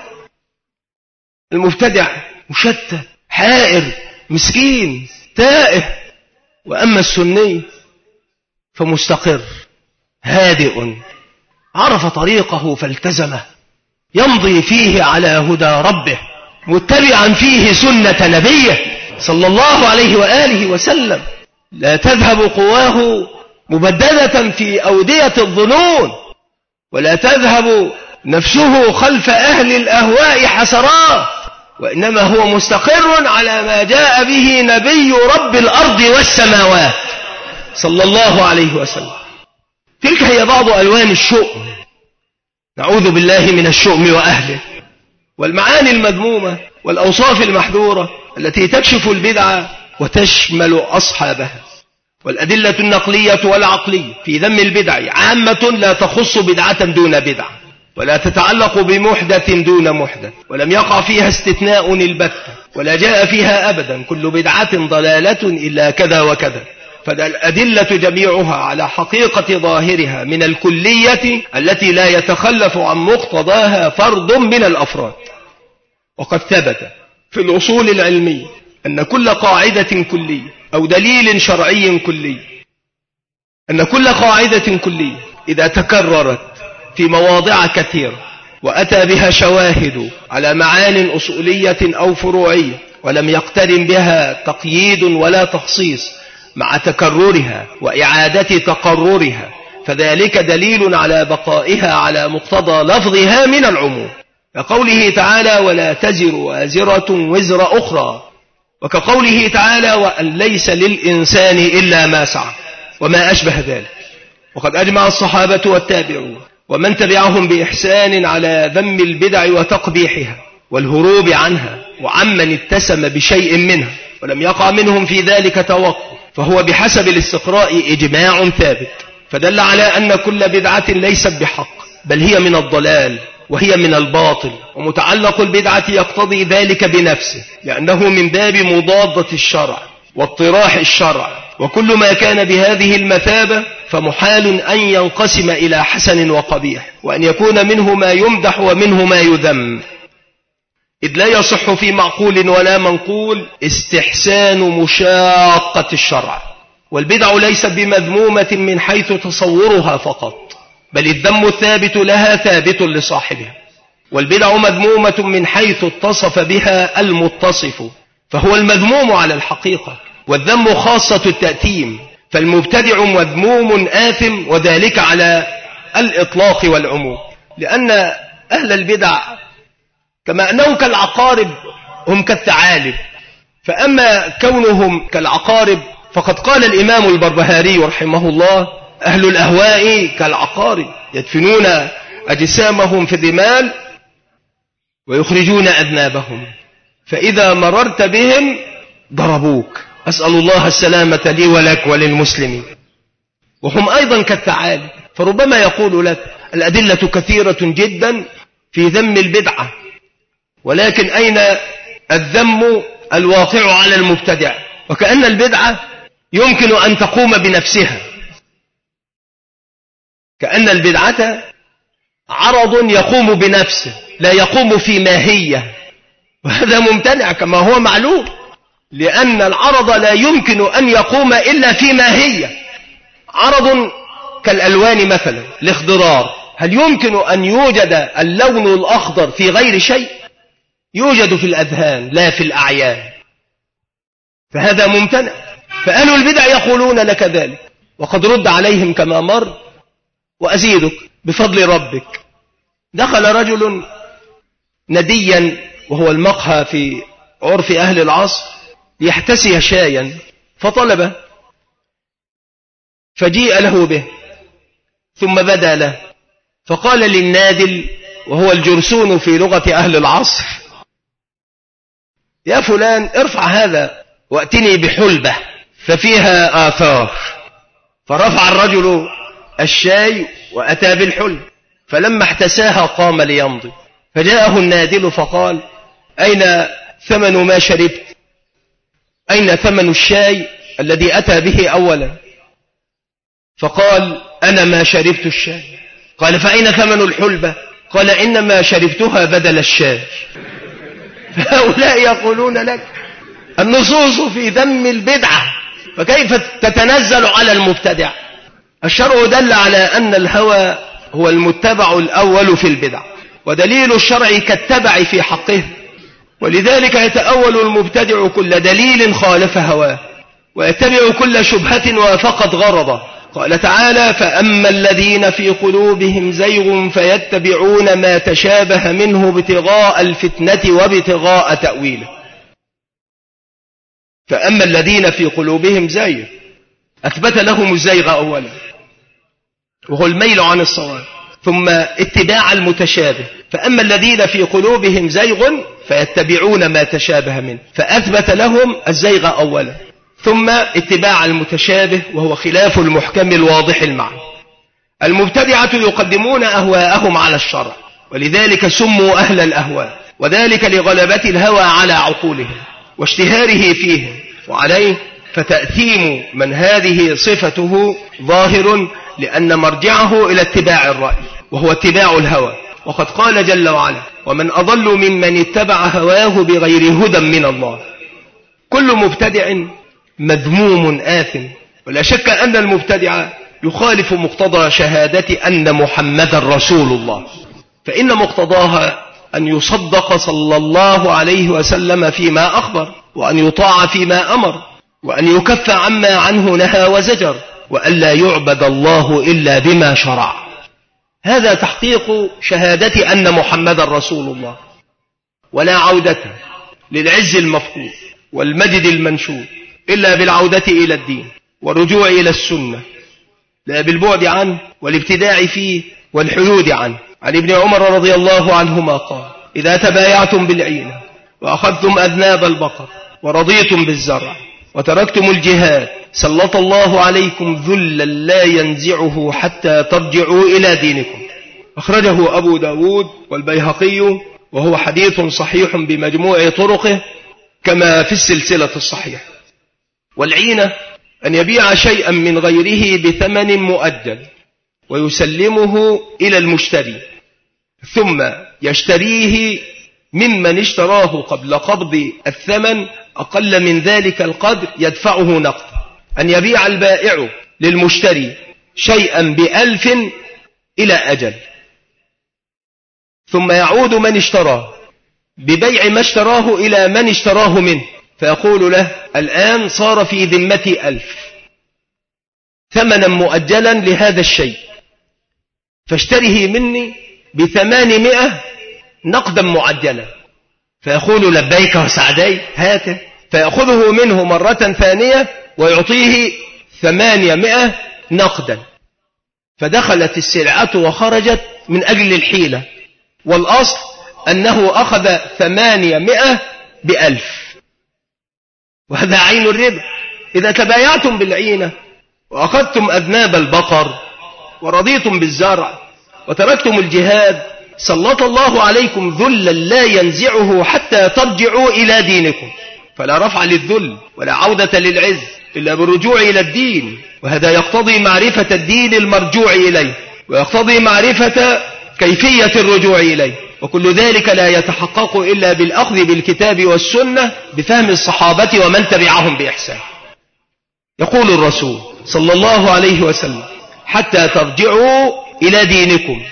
المبتدع مشتت، حائر، مسكين، تائه. وأما السني فمستقر، هادئ، عرف طريقه فالتزمه، يمضي فيه على هدى ربه، متبعا فيه سنة نبيه صلى الله عليه وآله وسلم. لا تذهب قواه مبددة في أودية الظنون، ولا تذهب نفسه خلف أهل الأهواء حسرات، وإنما هو مستقر على ما جاء به نبي رب الأرض والسماوات صلى الله عليه وسلم. تلك هي بعض ألوان الشؤم، نعوذ بالله من الشؤم وأهله، والمعاني المذمومة والأوصاف المحذورة التي تكشف البدعة وتشمل أصحابها. والأدلة النقلية والعقلية في ذم البدع عامة، لا تخص بدعة دون بدعة، ولا تتعلق بمحدث دون محدث، ولم يقع فيها استثناء البتة، ولا جاء فيها أبدا كل بدعة ضلالة إلا كذا وكذا. فالأدلة جميعها على حقيقة ظاهرها من الكلية التي لا يتخلف عن مقتضاها فرد من الأفراد. وقد ثبت في الأصول العلمية أن كل قاعدة كلية أو دليل شرعي كلي، أن كل قاعدة كلية إذا تكررت في مواضع كثيرة وأتى بها شواهد على معان أصولية أو فروعية، ولم يقترن بها تقييد ولا تخصيص مع تكررها وإعادة تقررها، فذلك دليل على بقائها على مقتضى لفظها من العموم، كقوله تعالى: ولا تزر وازرة وزر أخرى، وكقوله تعالى: وأن ليس للإنسان إلا ما سعى، وما أشبه ذلك. وقد أجمع الصحابة والتابعون ومن تبعهم بإحسان على ذم البدع وتقبيحها والهروب عنها، وعمن اتسم بشيء منها ولم يقع منهم في ذلك توقف، فهو بحسب الاستقراء إجماع ثابت، فدل على أن كل بدعة ليست بحق، بل هي من الضلال وهي من الباطل، ومتعلق البدعة يقتضي ذلك بنفسه، لأنه من باب مضادة الشرع واطراح الشرع، وكل ما كان بهذه المثابة فمحال أن ينقسم إلى حسن وقبيح، وأن يكون منه ما يمدح ومنه ما يذم، إذ لا يصح في معقول ولا منقول استحسان مشاقة الشرع، والبدع ليست بمذمومة من حيث تصورها فقط، بل الذم الثابت لها ثابت لصاحبها، والبدع مذمومة من حيث اتصف بها المتصف، فهو المذموم على الحقيقة، والذم خاصة التأثيم، فالمبتدع مذموم آثم، وذلك على الإطلاق والعموم. لأن أهل البدع كما أنهم كالعقارب هم كالثعالب، فأما كونهم كالعقارب فقد قال الإمام البربهاري رحمه الله: أهل الأهواء كالعقارب يدفنون أجسامهم في الرمال ويخرجون أذنابهم، فإذا مررت بهم ضربوك. أسأل الله السلامة لي ولك وللمسلمين. وهم أيضا كالثعالب، فربما يقول لك الأدلة كثيرة جدا في ذم البدعة، ولكن أين الذم الواقع على المبتدع؟ وكأن البدعة يمكن أن تقوم بنفسها، كأن البدعة عرض يقوم بنفسه لا يقوم في ماهية، وهذا ممتنع كما هو معلوم، لأن العرض لا يمكن أن يقوم إلا في ماهية. عرض كالألوان مثلا، الاخضرار، هل يمكن أن يوجد اللون الأخضر في غير شيء؟ يوجد في الأذهان لا في الأعيان، فهذا ممتنع. فأهل البدع يقولون لك ذلك، وقد رد عليهم كما مر. وأزيدك بفضل ربك، دخل رجل نديا، وهو المقهى في عرف أهل العصر، يحتسي شايا فطلبه، فجيء له به ثم بدا له، فقال للنادل وهو الجرسون في لغة أهل العصر: يا فلان ارفع هذا وأتني بحلبة ففيها آثار. فرفع الرجل الشاي وأتى بالحلب، فلما احتساها قام ليمضي، فجاءه النادل فقال: أين ثمن ما شربت؟ أين ثمن الشاي الذي أتى به أولا؟ فقال: أنا ما شربت الشاي. قال: فأين ثمن الحلبة؟ قال: إنما شربتها بدل الشاي. فهؤلاء يقولون لك النصوص في ذم البدعة، فكيف تتنزل على المبتدع؟ الشرع دل على أن الهوى هو المتبع الأول في البدع، ودليل الشرع كالتبع في حقه، ولذلك يتأول المبتدع كل دليل خالف هواه، ويتبع كل شبهة وافقت غرضه. قال تعالى: فأما الذين في قلوبهم زيغ فيتبعون ما تشابه منه ابتغاء الفتنة وابتغاء تأويله. فأما الذين في قلوبهم زيغ، أثبت لهم الزيغ أولا وهو الميل عن الصواب، ثم اتباع المتشابه. فأما الذين في قلوبهم زيغ فيتبعون ما تشابه منه، فأثبت لهم الزيغ أولا، ثم اتباع المتشابه وهو خلاف المحكم الواضح المعنى. المبتدعة يقدمون أهواءهم على الشرع، ولذلك سموا أهل الأهواء، وذلك لغلبة الهوى على عقولهم واشتهاره فيهم وعليه، فتأثيم من هذه صفته ظاهر، لأن مرجعه إلى اتباع الرأي وهو اتباع الهوى. وقد قال جل وعلا: ومن أضل ممن اتبع هواه بغير هدى من الله. كل مبتدع مذموم آثم، ولا شك أن المبتدع يخالف مقتضى شهادة أن محمد رسول الله، فإن مقتضاها أن يصدق صلى الله عليه وسلم فيما أخبر، وأن يطاع فيما أمر، وأن يكف عما عنه نهى وزجر، وأن لا يعبد الله إلا بما شرع. هذا تحقيق شهادة أن محمد رسول الله، ولا عودة للعز المفقود والمجد المنشود إلا بالعودة إلى الدين والرجوع إلى السنة، لا بالبعد عنه والابتداع فيه والحيود عنه. عن ابن عمر رضي الله عنهما قال: إذا تبايعتم بالعينة وأخذتم أذناب البقر ورضيتم بالزرع وتركتم الجهاد سلط الله عليكم ذلا لا ينزعه حتى ترجعوا إلى دينكم. أخرجه أبو داود والبيهقي، وهو حديث صحيح بمجموع طرقه كما في السلسلة الصحيحة. والعينة أن يبيع شيئا من غيره بثمن مؤجل ويسلمه إلى المشتري، ثم يشتريه ممن اشتراه قبل قبض الثمن أقل من ذلك القدر يدفعه نقدا، أن يبيع البائع للمشتري شيئا ب1000 إلى أجل، ثم يعود من اشتراه ببيع ما اشتراه إلى من اشتراه منه، فيقول له الآن صار في ذمتي 1000 ثمنا مؤجلا لهذا الشيء، فاشتره مني ب800 نقدا معجلا. فيقول لبيك وسعديك هاته، فيأخذه منه مرة ثانية ويعطيه 800 نقدا، فدخلت السلعة وخرجت من أجل الحيلة، والأصل أنه أخذ 800 ب1000، وهذا عين الربا. إذا تبايعتم بالعينة وأخذتم أذناب البقر ورضيتم بالزرع وتركتم الجهاد، سلط الله عليكم ذلا لا ينزعه حتى ترجعوا إلى دينكم، فلا رفع للذل ولا عودة للعز إلا بالرجوع إلى الدين، وهذا يقتضي معرفة الدين المرجوع إليه، ويقتضي معرفة كيفية الرجوع إليه، وكل ذلك لا يتحقق إلا بالأخذ بالكتاب والسنة بفهم الصحابة ومن تبعهم بإحسان. يقول الرسول صلى الله عليه وسلم حتى ترجعوا إلى دينكم.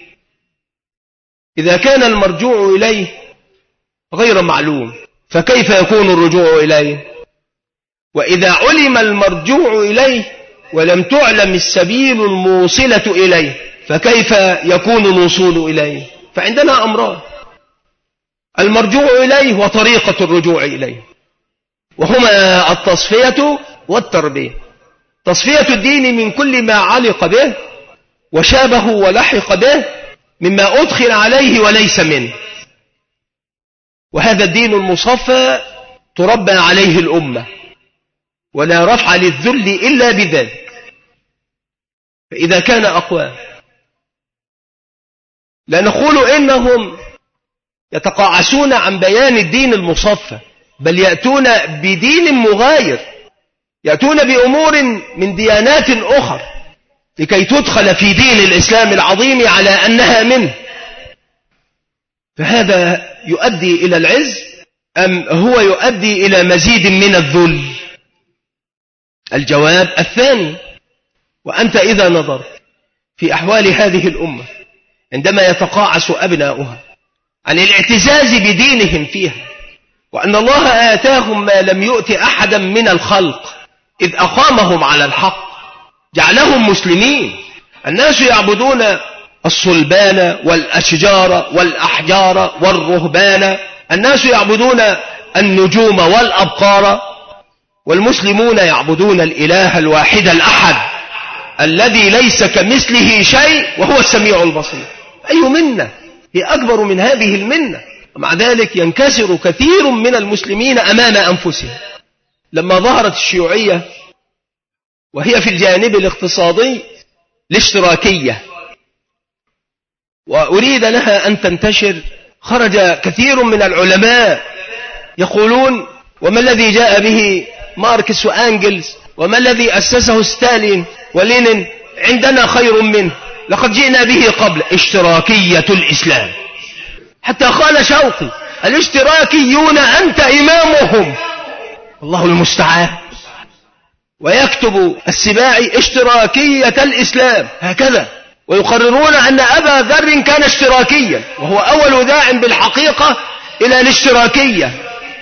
إذا كان المرجوع إليه غير معلوم فكيف يكون الرجوع إليه؟ وإذا علم المرجوع إليه ولم تعلم السبيل الموصلة إليه فكيف يكون الوصول إليه؟ فعندنا أمران: المرجوع إليه وطريقة الرجوع إليه، وهما التصفية والتربية. تصفية الدين من كل ما علق به وشابه ولحق به مما أدخل عليه وليس منه، وهذا الدين المصفى تربى عليه الأمة، ولا رفع للذل إلا بذلك. فإذا كان أقوام لا نقول إنهم يتقاعسون عن بيان الدين المصفى، بل يأتون بدين مغاير، يأتون بأمور من ديانات أخرى لكي تدخل في دين الإسلام العظيم على أنها منه، فهذا يؤدي إلى العز أم هو يؤدي إلى مزيد من الذل؟ الجواب الثاني. وأنت إذا نظرت في أحوال هذه الأمة عندما يتقاعس أبناؤها عن الاعتزاز بدينهم فيها، وأن الله آتاهم ما لم يؤت أحدا من الخلق إذ أقامهم على الحق جعلهم مسلمين. الناس يعبدون الصلبان والأشجار والأحجار والرهبان، الناس يعبدون النجوم والأبقار، والمسلمون يعبدون الإله الواحد الأحد الذي ليس كمثله شيء وهو السميع البصير. أي منة هي أكبر من هذه المنة؟ ومع ذلك ينكسر كثير من المسلمين أمام أنفسهم. لما ظهرت الشيوعية وهي في الجانب الاقتصادي الاشتراكية وأريد لها أن تنتشر، خرج كثير من العلماء يقولون: وما الذي جاء به ماركس وأنجلز وما الذي أسسه ستالين ولينين عندنا خير منه، لقد جئنا به قبل، اشتراكية الإسلام. حتى قال شوقي: الاشتراكيون أنت إمامهم، الله المستعان. ويكتب السباعي: اشتراكية الإسلام، هكذا. ويقررون أن أبا ذر كان اشتراكيا، وهو أول داع بالحقيقة إلى الاشتراكية.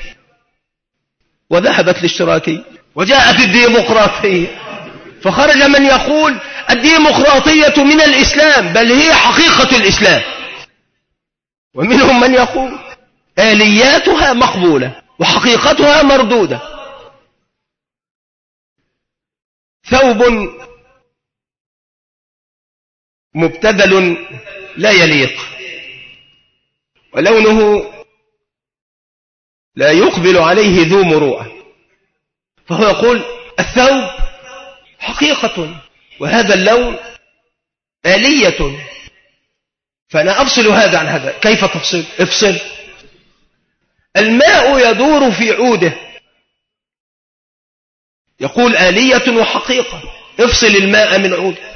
وذهبت الاشتراكية وجاءت الديمقراطية، فخرج من يقول الديمقراطية من الإسلام بل هي حقيقة الإسلام، ومنهم من يقول آلياتها مقبولة وحقيقتها مردودة. ثوب مبتذل لا يليق ولونه لا يقبل عليه ذو مروءة، فهو يقول الثوب حقيقة وهذا اللون آلية، فأنا أفصل هذا عن هذا. كيف تفصل؟ افصل. الماء يدور في عوده، يقول آلية وحقيقة، افصل الماء من عوده.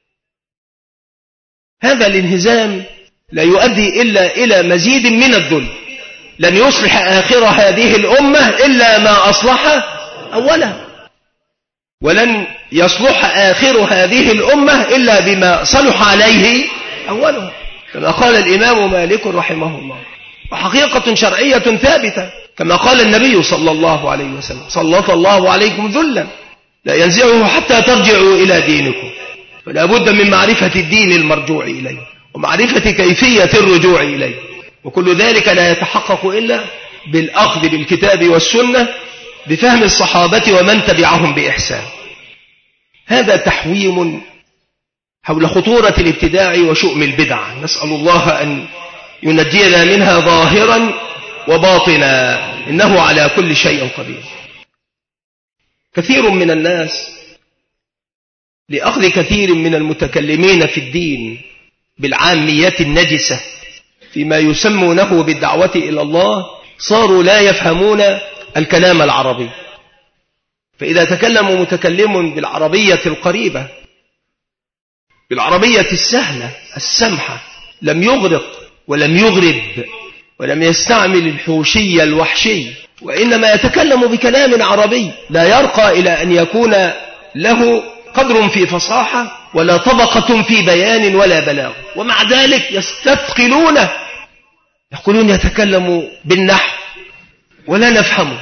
هذا الانهزام لا يؤدي إلا إلى مزيد من الذل. لن يصلح آخر هذه الأمة إلا ما أصلح أولها. ولن يصلح آخر هذه الأمة إلا بما صلح عليه أولها، كما قال الإمام مالك رحمه الله، وحقيقة شرعية ثابتة كما قال النبي صلى الله عليه وسلم: سلط الله عليكم ذلا لا ينزعه حتى ترجعوا إلى دينكم. فلا بد من معرفة الدين المرجوع إليه ومعرفة كيفية الرجوع إليه، وكل ذلك لا يتحقق إلا بالأخذ بالكتاب والسنة بفهم الصحابة ومن تبعهم بإحسان. هذا تحويم حول خطورة الابتداع وشؤم البدع، نسأل الله أن ينجينا منها ظاهرا وباطنا، إنه على كل شيء قدير. كثير من الناس لأخذ كثير من المتكلمين في الدين بالعاميات النجسة فيما يسمونه بالدعوة إلى الله صاروا لا يفهمون الكلام العربي، فإذا تكلم متكلم بالعربية القريبة بالعربية السهلة السمحة لم يغرق ولم يغرب ولم يستعمل الحوشي الوحشي، وإنما يتكلم بكلام عربي لا يرقى إلى أن يكون له قدر في فصاحة ولا طبقة في بيان ولا بلاغ، ومع ذلك يستثقلونه، يقولون يتكلم بالنحو ولا نفهمه.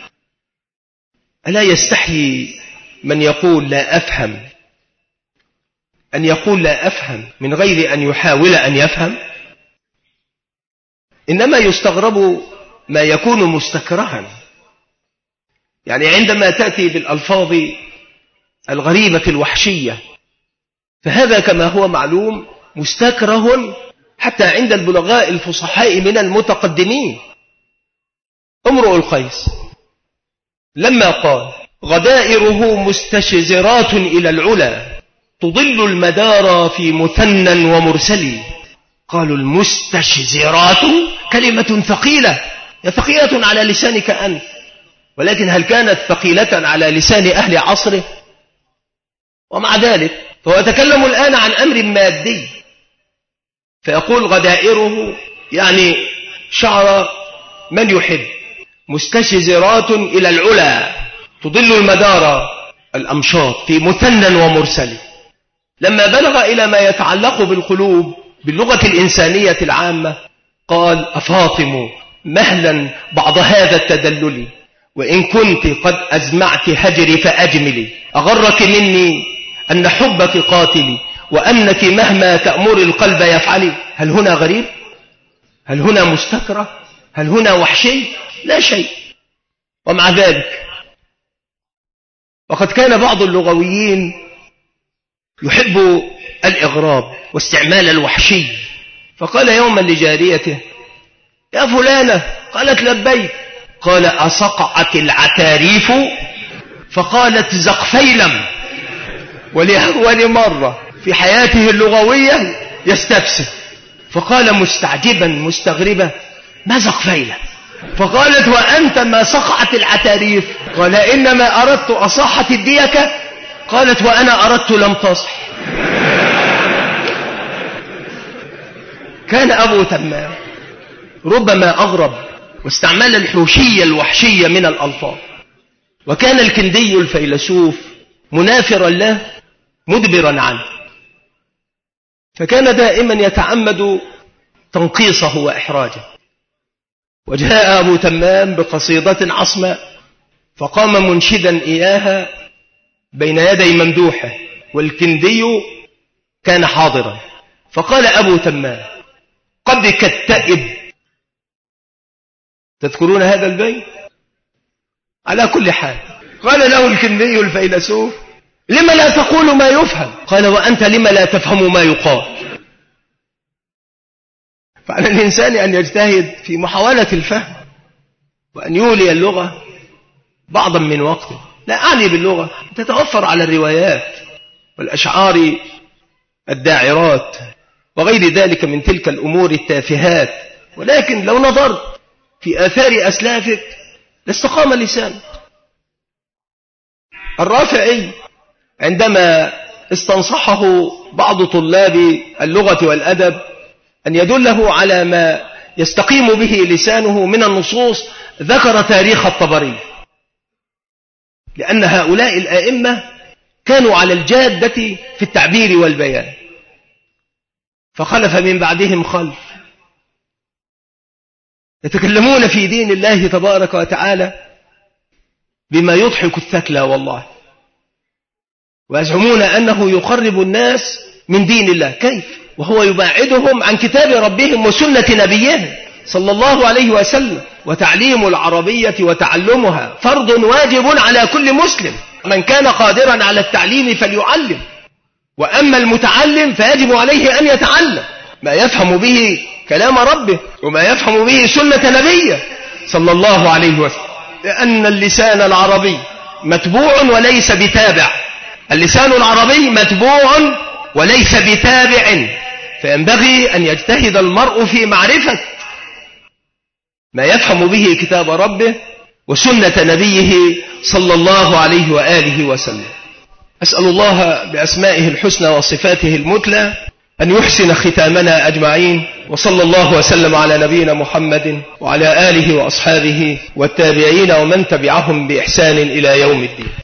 ألا يستحيي من يقول لا أفهم أن يقول لا أفهم من غير أن يحاول أن يفهم؟ إنما يستغرب ما يكون مستكرها، يعني عندما تأتي بالألفاظ الغريبة الوحشية فهذا كما هو معلوم مستكره حتى عند البلغاء الفصحاء من المتقدمين. امرؤ القيس لما قال: غدائره مستشزرات إلى العلا تضل المدار في مثنى ومرسل، قالوا المستشزرات كلمة ثقيلة، ثقيلة على لسانك أنت، ولكن هل كانت ثقيلة على لسان أهل عصره؟ ومع ذلك فهو يتكلم الآن عن أمر مادي، فيقول غدائره يعني شعر من يحب، مستشزرات إلى العلا تضل المدار الأمشاط في مثنى ومرسل. لما بلغ إلى ما يتعلق بالقلوب باللغة الإنسانية العامة قال: أفاطم مهلا بعض هذا التدلل، وإن كنت قد أزمعت هجري فأجملي، أغرك مني أن حبك قاتلي وأنك مهما تأمر القلب يفعلي. هل هنا غريب؟ هل هنا مستكره؟ هل هنا وحشي؟ لا شيء. ومع ذلك وقد كان بعض اللغويين يحب الإغراب واستعمال الوحشي، فقال يوما لجاريته: يا فلانة، قالت لبيك، قال: أصقعت العتاريف؟ فقالت: زقفيلم. ولأول مرة في حياته اللغوية يستفسر، فقال مستعجبا مستغربا: ما زقفيلم؟ فقالت: وأنت ما صقعت العتاريف؟ قال: إنما أردت أصاحة الديكة. قالت: وأنا أردت لم تصح. كان أبو تمام ربما أغرب واستعمل الحوشية الوحشية من الألفاظ، وكان الكندي الفيلسوف منافرا له مدبرا عنه، فكان دائما يتعمد تنقيصه وإحراجه. وجاء أبو تمام بقصيدة عصماء فقام منشدا إياها بين يدي ممدوحه، والكندي كان حاضرا، فقال أبو تمام: قد كالتئب. تذكرون هذا البيت؟ على كل حال قال له الكندي الفيلسوف: لما لا تقول ما يفهم؟ قال: وأنت لما لا تفهم ما يقال؟ فعلى الإنسان أن يجتهد في محاولة الفهم وأن يولي اللغة بعضا من وقته. لا أعني باللغة تتوفر على الروايات والأشعار الداعرات وغير ذلك من تلك الأمور التافهات، ولكن لو نظرت في آثار أسلافك لاستقام لسانك. الرافعي عندما استنصحه بعض طلاب اللغة والأدب أن يدله على ما يستقيم به لسانه من النصوص ذكر تاريخ الطبري، لأن هؤلاء الآئمة كانوا على الجادة في التعبير والبيان، فخلف من بعدهم خلف يتكلمون في دين الله تبارك وتعالى بما يضحك الثكلى والله، ويزعمون أنه يقرب الناس من دين الله. كيف وهو يباعدهم عن كتاب ربهم وسنة نبيهم صلى الله عليه وسلم؟ وتعليم العربية وتعلمها فرض واجب على كل مسلم، من كان قادرا على التعليم فليعلم، وأما المتعلم فيجب عليه أن يتعلم ما يفهم به كلام ربه وما يفهم به سنة نبيه صلى الله عليه وسلم، لأن اللسان العربي متبوع وليس بتابع، اللسان العربي متبوع وليس بتابع، فينبغي أن يجتهد المرء في معرفة ما يفهم به كتاب ربه وسنة نبيه صلى الله عليه وآله وسلم. أسأل الله بأسمائه الحسنى وصفاته المثلى أن يحسن ختامنا أجمعين، وصلى الله وسلم على نبينا محمد وعلى آله وأصحابه والتابعين ومن تبعهم بإحسان إلى يوم الدين.